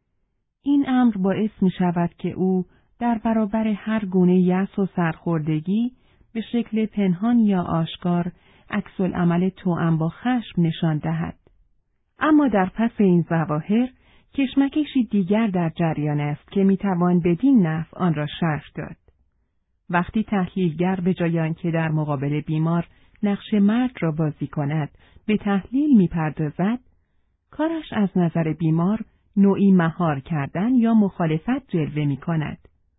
این امر باعث می شود که او در برابر هر گونه یأس و سرخوردگی به شکل پنهان یا آشکار عکس‌العمل توأم با خشم نشان دهد. اما در پس این ظواهر کشمکشی دیگر در جریان است که می توان بدین نحو آن را شرح داد. وقتی تحلیلگر به جای آنکه در مقابل بیمار نقش مرد را بازی کند، به تحلیل می‌پردازد، کارش از نظر بیمار نوعی مهار کردن یا مخالفت جلوه می‌کند.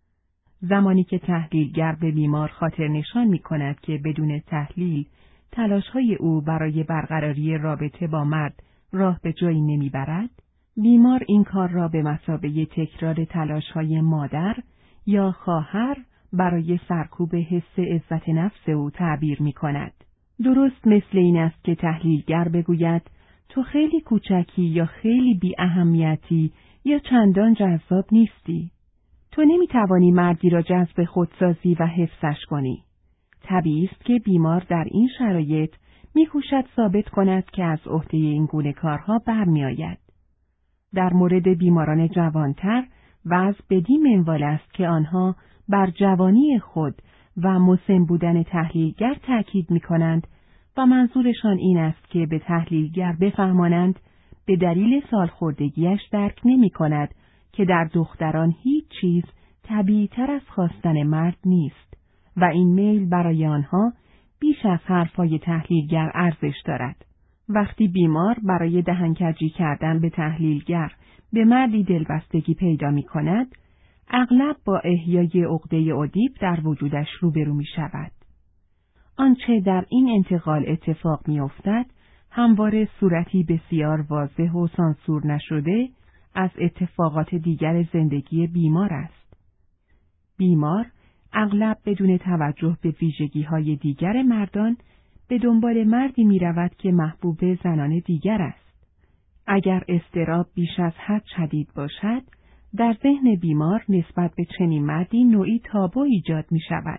زمانی که تحلیلگر به بیمار خاطر نشان می‌کند که بدون تحلیل تلاش‌های او برای برقراری رابطه با مرد راه به جایی نمیبرد، بیمار این کار را به مثابه تکرار تلاش‌های مادر یا خواهر برای سرکوب حس عزت نفس او تعبیر می‌کند. درست مثل این است که تحلیلگر بگوید تو خیلی کوچکی یا خیلی بی اهمیتی یا چندان جذاب نیستی. تو نمی‌توانی مردی را جذب خودسازی و حفظش کنی. طبیعی است که بیمار در این شرایط می‌کوشد ثابت کند که از عهده این گونه کارها برمی‌آید. در مورد بیماران جوانتر وضع بدین منوال است که آنها بر جوانی خود و مسن بودن تحلیلگر تأکید می‌کنند و منظورشان این است که به تحلیلگر بفهمانند به دلیل سالخوردگیش درک نمی‌کند که در دختران هیچ چیز طبیعی‌تر از خواستن مرد نیست و این میل برای آنها بیش از حرفای تحلیلگر ارزش دارد. وقتی بیمار برای دهنکجی کردن به تحلیلگر به مردی دلبستگی پیدا می‌کند، اغلب با احیای عقده ادیپ در وجودش روبرو می شود. آنچه در این انتقال اتفاق می افتد، همواره صورتی بسیار واضح و سانسور نشده از اتفاقات دیگر زندگی بیمار است. بیمار اغلب بدون توجه به ویژگی‌های دیگر مردان به دنبال مردی می رود که محبوب زنان دیگر است. اگر اضطراب بیش از حد شدید باشد، در ذهن بیمار نسبت به چنین مردی نوعی تابو ایجاد می شود.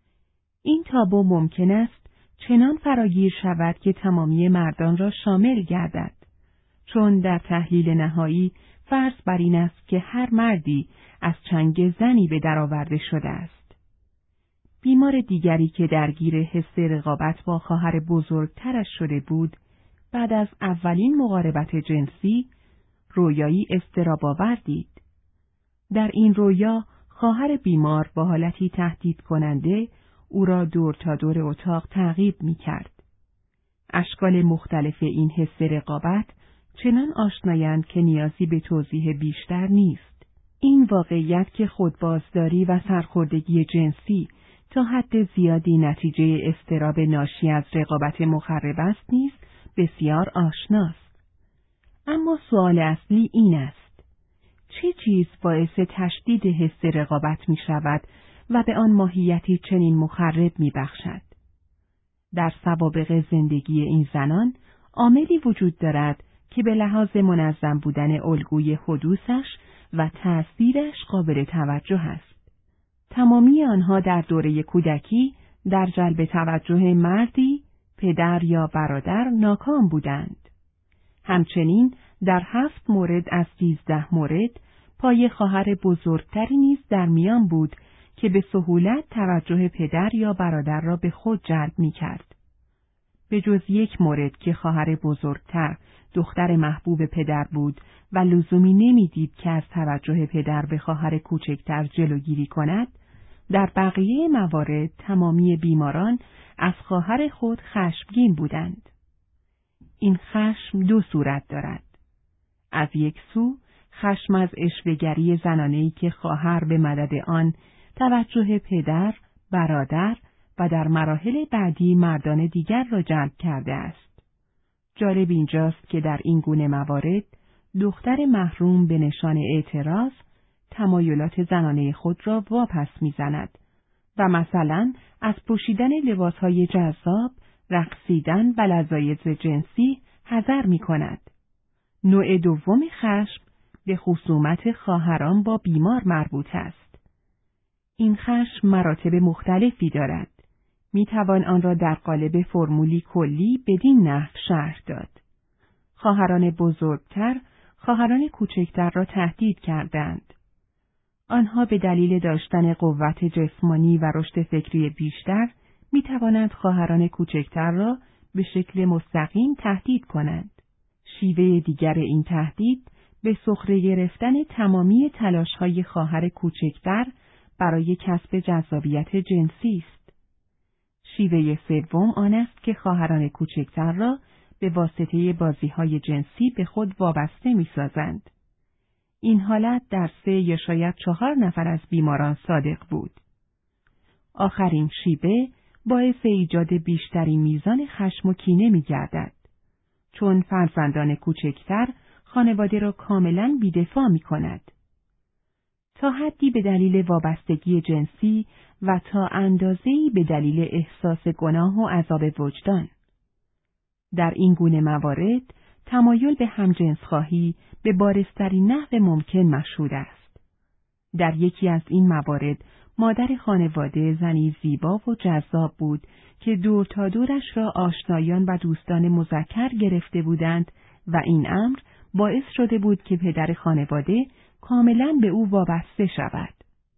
این تابو ممکن است چنان فراگیر شود که تمامی مردان را شامل گردد، چون در تحلیل نهایی فرض بر این است که هر مردی از چنگ زنی به درآورده شده است. بیمار دیگری که درگیر حس رقابت با خواهر بزرگترش شده بود، بعد از اولین مقاربت جنسی رویایی اضطراب‌آور دید. در این رویا خواهر بیمار با حالتی تهدید کننده او را دور تا دور اتاق تعقیب می کرد. اشکال مختلف این حس رقابت چنان آشنایند که نیازی به توضیح بیشتر نیست. این واقعیت که خودبازداری و سرخوردگی جنسی تا حد زیادی نتیجه اضطراب ناشی از رقابت مخرب است نیز بسیار آشناست. اما سؤال اصلی این است: چه چیز باعث تشدید حس رقابت می شود و به آن ماهیتی چنین مخرب می بخشد؟ در سوابق زندگی این زنان عاملی وجود دارد که به لحاظ منظم بودن الگوی حدوثش و تأثیرش قابل توجه است. تمامی آنها در دوره کودکی در جلب توجه مردی، پدر یا برادر ناکام بودند. همچنین در هفت مورد از سیزده مورد پای خواهر بزرگتری نیز در میان بود که به سهولت توجه پدر یا برادر را به خود جلب می کرد. به جز یک مورد که خواهر بزرگتر دختر محبوب پدر بود و لزومی نمیدید که از توجه پدر به خواهر کوچکتر جلوگیری کند، در بقیه موارد تمامی بیماران از خواهر خود خشمگین بودند. این خشم دو صورت دارد. از یک سو خشم از عشوه‌گری زنانه‌ای که خواهر به مدد آن توجه پدر، برادر و در مراحل بعدی مردان دیگر را جلب کرده است. جالب اینجاست که در این گونه موارد دختر محروم به نشان اعتراض تمایلات زنانه خود را واپس می‌زند و مثلا از پوشیدن لباسهای جذاب، رقصیدن و لذایذ جنسی حذر می‌کند. نوع دوم خشم به خصومت خواهران با بیمار مربوط است. این خشم مراتب مختلفی دارد. می توان آن را در قالب فرمولی کلی بدین نحو شرح داد. خواهران بزرگتر خواهران کوچکتر را تهدید کردند. آنها به دلیل داشتن قوت جسمانی و رشد فکری بیشتر می توانند خواهران کوچکتر را به شکل مستقیم تهدید کنند. شیوه دیگر این تهدید به سخره گرفتن تمامی تلاش‌های خواهر کوچکتر برای کسب جذابیت جنسی است. شیوه سوم آن است که خواهران کوچکتر را به واسطه بازی‌های جنسی به خود وابسته می‌سازند. این حالت در سه یا شاید چهار نفر از بیماران صادق بود. آخرین شیوه باعث ایجاد بیشتری میزان خشم و کینه می‌گردد، چون فرزندان کوچکتر خانواده را کاملاً بی‌دفاع می‌کند. تا حدی به دلیل وابستگی جنسی و تا اندازه‌ای به دلیل احساس گناه و عذاب وجدان. در این گونه موارد تمایل به همجنسخواهی به بارزترین نحو ممکن مشهود است. در یکی از این موارد مادر خانواده زنی زیبا و جذاب بود که دور تا دورش را آشنایان و دوستان مذکر گرفته بودند و این امر باعث شده بود که پدر خانواده کاملاً به او وابسته شود.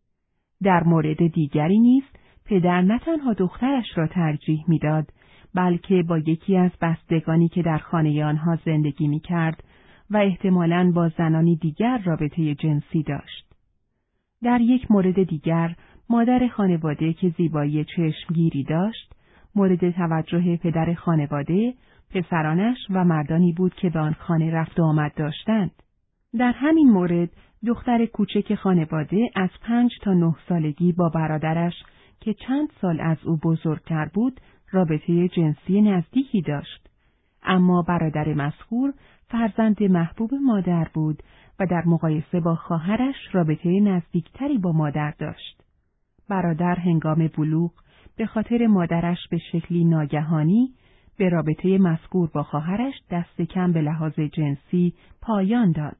در مورد دیگری نیز پدر نه تنها دخترش را ترجیح می‌داد، بلکه با یکی از بستگانی که در خانه آنها زندگی می‌کرد و احتمالاً با زنانی دیگر رابطه جنسی داشت. در یک مورد دیگر مادر خانواده که زیبایی چشمگیری داشت، مورد توجه پدر خانواده، پسرانش و مردانی بود که به آن خانه رفت و آمد داشتند. در همین مورد دختر کوچک خانواده از پنج تا نه سالگی با برادرش که چند سال از او بزرگتر بود رابطه جنسی نزدیکی داشت، اما برادر مذکور فرزند محبوب مادر بود و در مقایسه با خواهرش رابطه نزدیکتری با مادر داشت. برادر هنگام بلوغ به خاطر مادرش به شکلی ناگهانی به رابطه مذکور با خواهرش دست کم به لحاظ جنسی پایان داد.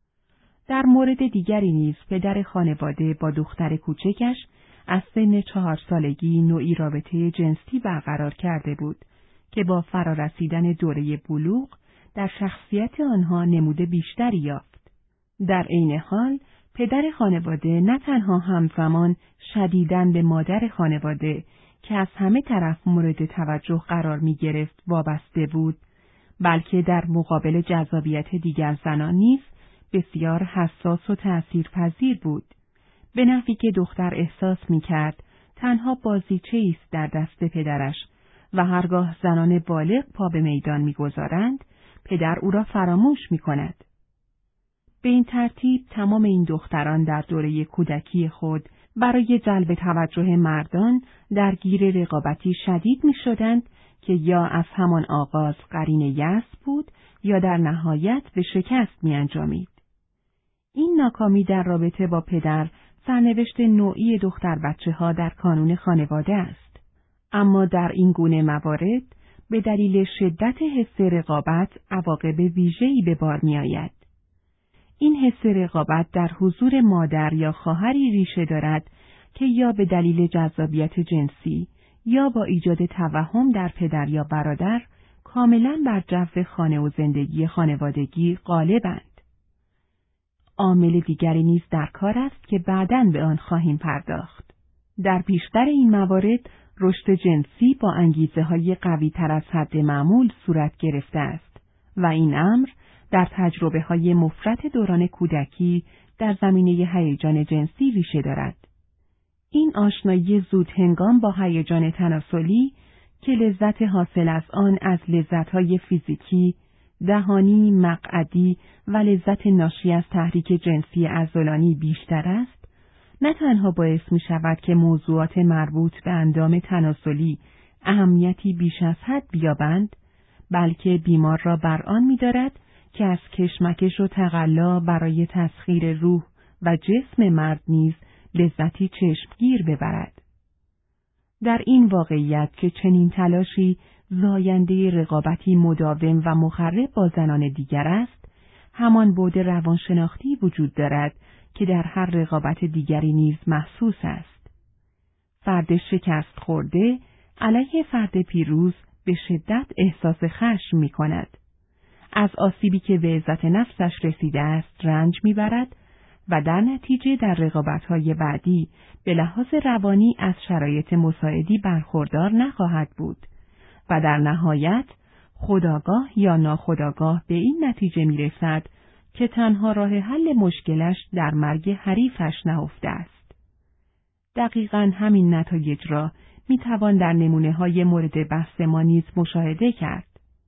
در مورد دیگری نیز پدر خانواده با دختر کوچکش از سن چهار سالگی نوعی رابطه جنسی برقرار کرده بود که با فرارسیدن دوره بلوغ در شخصیت آنها نمود بیشتری یافت. در عین حال پدر خانواده نه تنها همزمان شدیداً به مادر خانواده که از همه طرف مورد توجه قرار می گرفت وابسته بود، بلکه در مقابل جذابیت دیگر زنان نیز بسیار حساس و تأثیرپذیر بود، به نحوی که دختر احساس می کرد تنها بازیچه است در دست پدرش و هرگاه زنان بالغ پا به میدان می گذارند، پدر او را فراموش می کند. به این ترتیب تمام این دختران در دوره کودکی خود برای جلب توجه مردان درگیر رقابتی شدید می شدند که یا از همان آغاز قرین یأس بود یا در نهایت به شکست می انجامید. این ناکامی در رابطه با پدر سرنوشت نوعی دختر بچه ها در کانون خانواده است. اما در این گونه موارد به دلیل شدت حس رقابت عواقب ویژه‌ای به بار می آید. این حس رقابت در حضور مادر یا خواهری ریشه دارد که یا به دلیل جذابیت جنسی یا با ایجاد توهم در پدر یا برادر کاملاً بر جو خانه و زندگی خانوادگی غالبند. عامل دیگری نیز در کار است که بعداً به آن خواهیم پرداخت. در بیشتر این موارد رشد جنسی با انگیزه های قوی تر از حد معمول صورت گرفته است و این امر در تجربه های مفرط دوران کودکی در زمینه هیجان جنسی ریشه دارد. این آشنایی زود هنگام با هیجان تناسلی که لذت حاصل از آن از لذت‌های فیزیکی، دهانی، مقعدی و لذت ناشی از تحریک جنسی عضلانی بیشتر است، نه تنها باعث می شود که موضوعات مربوط به اندام تناسلی اهمیتی بیش از حد بیابند، بلکه بیمار را بر آن می دارد که از کشمکش و تقلا برای تسخیر روح و جسم مرد نیز لذتی چشمگیر ببرد. در این واقعیت که چنین تلاشی زاینده رقابتی مداوم و مخرب با زنان دیگر است، همان بعد روانشناختی وجود دارد که در هر رقابت دیگری نیز محسوس است. فرد شکست خورده علیه فرد پیروز به شدت احساس خشم می کند. از آسیبی که به عزت نفسش رسیده است رنج می برد و در نتیجه در رقابت‌های بعدی به لحاظ روانی از شرایط مساعدی برخوردار نخواهد بود و در نهایت خودآگاه یا ناخودآگاه به این نتیجه می‌رسد که تنها راه حل مشکلش در مرگ حریفش نهفته است. دقیقاً همین نتایج را می‌توان در نمونه‌های مورد بحث ما نیز مشاهده کرد.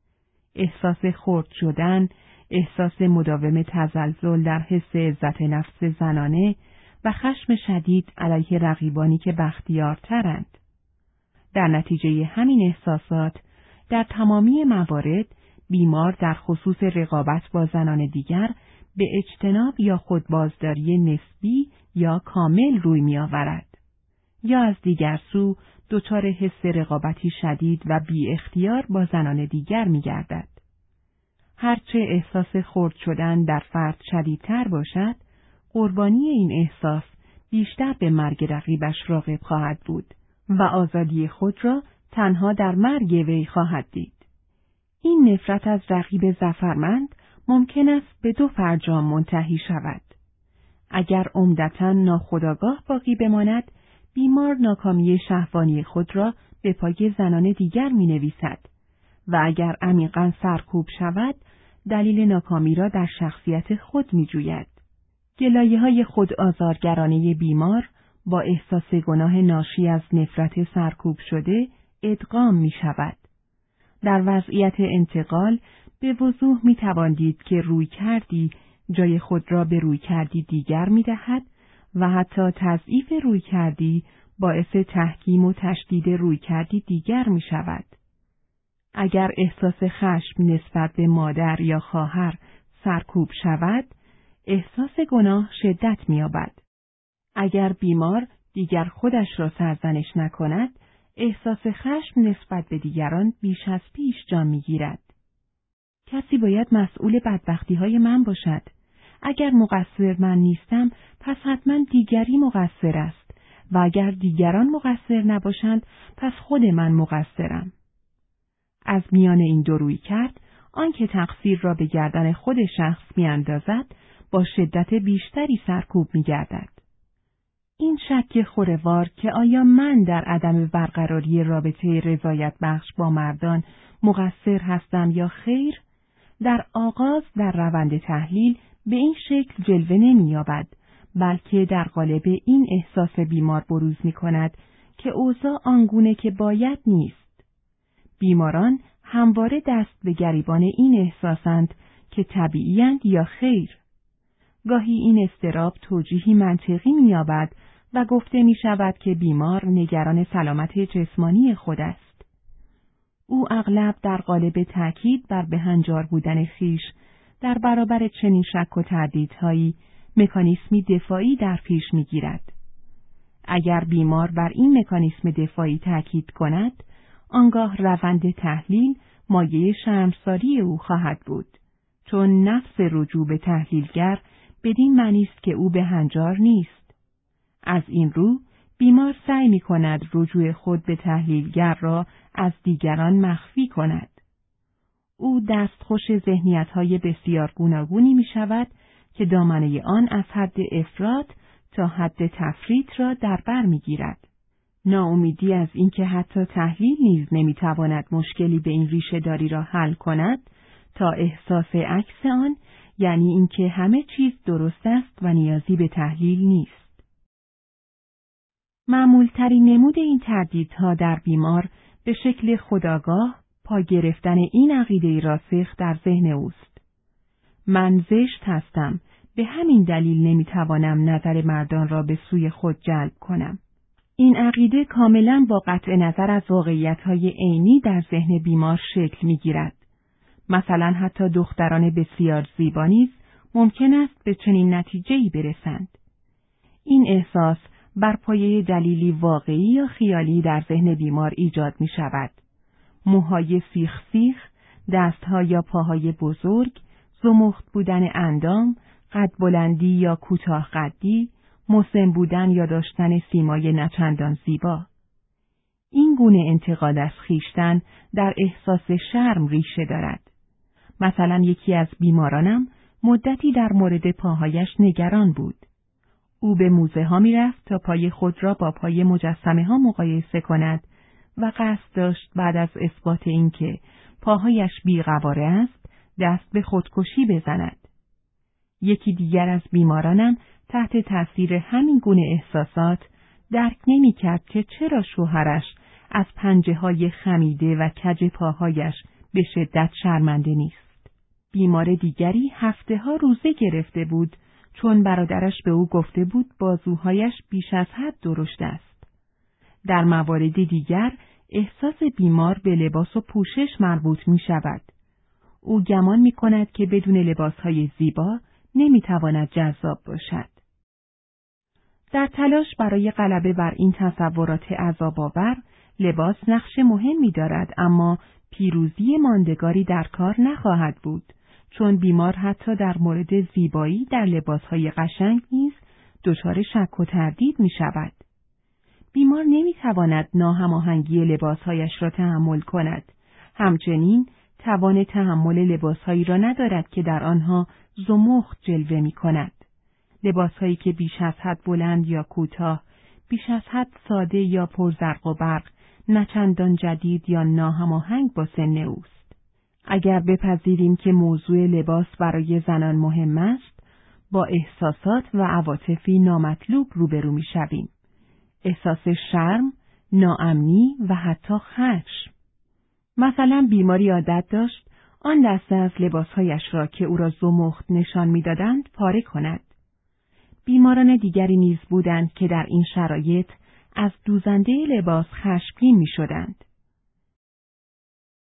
احساس خرد شدن، احساس مداوم تزلزل در حس عزت نفس زنانه و خشم شدید علیه رقیبانی که بختیارترند. در نتیجه همین احساسات، در تمامی موارد بیمار در خصوص رقابت با زنان دیگر به اجتناب یا خودبازداری نسبی یا کامل روی می آورد. یا از دیگر سو دچار حس رقابتی شدید و بی اختیار با زنان دیگر می گردد. هرچه احساس خرد شدن در فرد شدیدتر باشد، قربانی این احساس بیشتر به مرگ رقیبش راغب خواهد بود و آزادی خود را تنها در مرگ وی خواهد دید. این نفرت از رقیب ظفرمند ممکن است به دو فرجام منتهی شود. اگر عمدتاً ناخودآگاه باقی بماند، بیمار ناکامی شهوانی خود را به پای زنان دیگر می نویسد و اگر عمیقاً سرکوب شود، دلیل ناکامی را در شخصیت خود می جوید. گلایه‌های خود آزارگرانه بیمار با احساس گناه ناشی از نفرت سرکوب شده ادغام می شود. در وضعیت انتقال به وضوح می توان دید که روی کردی جای خود را به روی کردی دیگر می دهد و حتی تضعیف روی کردی باعث تحکیم و تشدید روی کردی دیگر می شود. اگر احساس خشم نسبت به مادر یا خواهر سرکوب شود، احساس گناه شدت می یابد. اگر بیمار دیگر خودش را سرزنش نکند، احساس خشم نسبت به دیگران بیش از پیش جا می گیرد. کسی باید مسئول بدبختی های من باشد. اگر مقصر من نیستم، پس حتما دیگری مقصر است و اگر دیگران مقصر نباشند، پس خود من مقصرم. از میان این دو روی کرد، آنکه تقصیر را به گردن خود شخص می اندازد، با شدت بیشتری سرکوب می گردد. این شک خوروار که آیا من در عدم برقراری رابطه رضایت بخش با مردان مقصر هستم یا خیر، در آغاز در روند تحلیل به این شکل جلوه نمی‌یابد، بلکه در قالب این احساس بیمار بروز می‌کند که اوضاع آنگونه که باید نیست. بیماران همواره دست به گریبان این احساسند که طبیعی‌اند یا خیر. گاهی این اضطراب توجیهی منطقی می‌یابد و گفته می‌شود که بیمار نگران سلامت جسمانی خود است. او اغلب در قالب تأکید بر بهنجار بودن خویش در برابر چنین شک و تردیدهایی مکانیسمی دفاعی در پیش می‌گیرد. اگر بیمار بر این مکانیسم دفاعی تأکید کند، آنگاه روند تحلیل مایه شرمساری او خواهد بود، چون نفس رجوع به تحلیلگر بدین معنی است که او بهنجار نیست. از این رو بیمار سعی می کند رجوع خود به تحلیلگر را از دیگران مخفی کند. او دستخوش ذهنیت‌های بسیار گوناگونی می شود که دامنه آن از حد افراط تا حد تفریط را در بر می گیرد. ناامیدی از اینکه حتی تحلیل نیز نمیتواند مشکلی به این ریشه داری را حل کند تا احساس عکس آن، یعنی اینکه همه چیز درست است و نیازی به تحلیل نیست. معمولترین نمود این تردیدها در بیمار به شکل خودآگاه پا گرفتن این عقیده راسخ در ذهن اوست: من زشت هستم، به همین دلیل نمیتوانم نظر مردان را به سوی خود جلب کنم. این عقیده کاملا با قطع نظر از واقعیت‌های عینی در ذهن بیمار شکل می‌گیرد. مثلا حتی دختران بسیار زیبا نیز ممکن است به چنین نتیجه‌ای برسند. این احساس بر پایه دلیلی واقعی یا خیالی در ذهن بیمار ایجاد می‌شود. موهای سیخ سیخ، دست‌ها یا پاهای بزرگ، زمخت بودن اندام، قد بلندی یا کوتاه قدی، مسن بودن یا داشتن سیمای نچندان زیبا. این گونه انتقاد از خویشتن در احساس شرم ریشه دارد. مثلا یکی از بیمارانم مدتی در مورد پاهایش نگران بود. او به موزه ها می رفت تا پای خود را با پای مجسمه ها مقایسه کند و قصد داشت بعد از اثبات اینکه پاهایش بی‌قواره است دست به خودکشی بزند. یکی دیگر از بیمارانم تحت تأثیر همین گونه احساسات درک نمی کرد که چرا شوهرش از پنجه های خمیده و کج پاهایش به شدت شرمنده نیست. بیمار دیگری هفته ها روزه گرفته بود چون برادرش به او گفته بود بازوهایش بیش از حد درشت است. در موارد دیگر احساس بیمار به لباس و پوشش مربوط می شود. او گمان می کند که بدون لباسهای زیبا نمی تواند جذاب باشد. در تلاش برای غلبه بر این تصورات عذاب‌آور، لباس نقش مهمی دارد، اما پیروزی ماندگاری در کار نخواهد بود، چون بیمار حتی در مورد زیبایی در لباسهای قشنگ نیز دچار شک و تردید می شود. بیمار نمی تواند ناهماهنگی لباسهایش را تحمل کند، همچنین توان تحمل لباسهایی را ندارد که در آنها زمخت جلوه می کند. لباسهایی که بیش از حد بلند یا کوتاه، بیش از حد ساده یا پرزرق و برق، نه چندان جدید یا ناهماهنگ با سن اوست. اگر بپذیریم که موضوع لباس برای زنان مهم است، با احساسات و عواطفی نامطلوب روبرو می‌شویم. احساس شرم، ناامنی و حتی خشم. مثلا بیماری عادت داشت آن دسته از لباسهایش را که او را زمخت نشان می‌دادند پاره کند. بیماران دیگری نیز بودند که در این شرایط از دوزنده لباس خشمگین می‌شدند.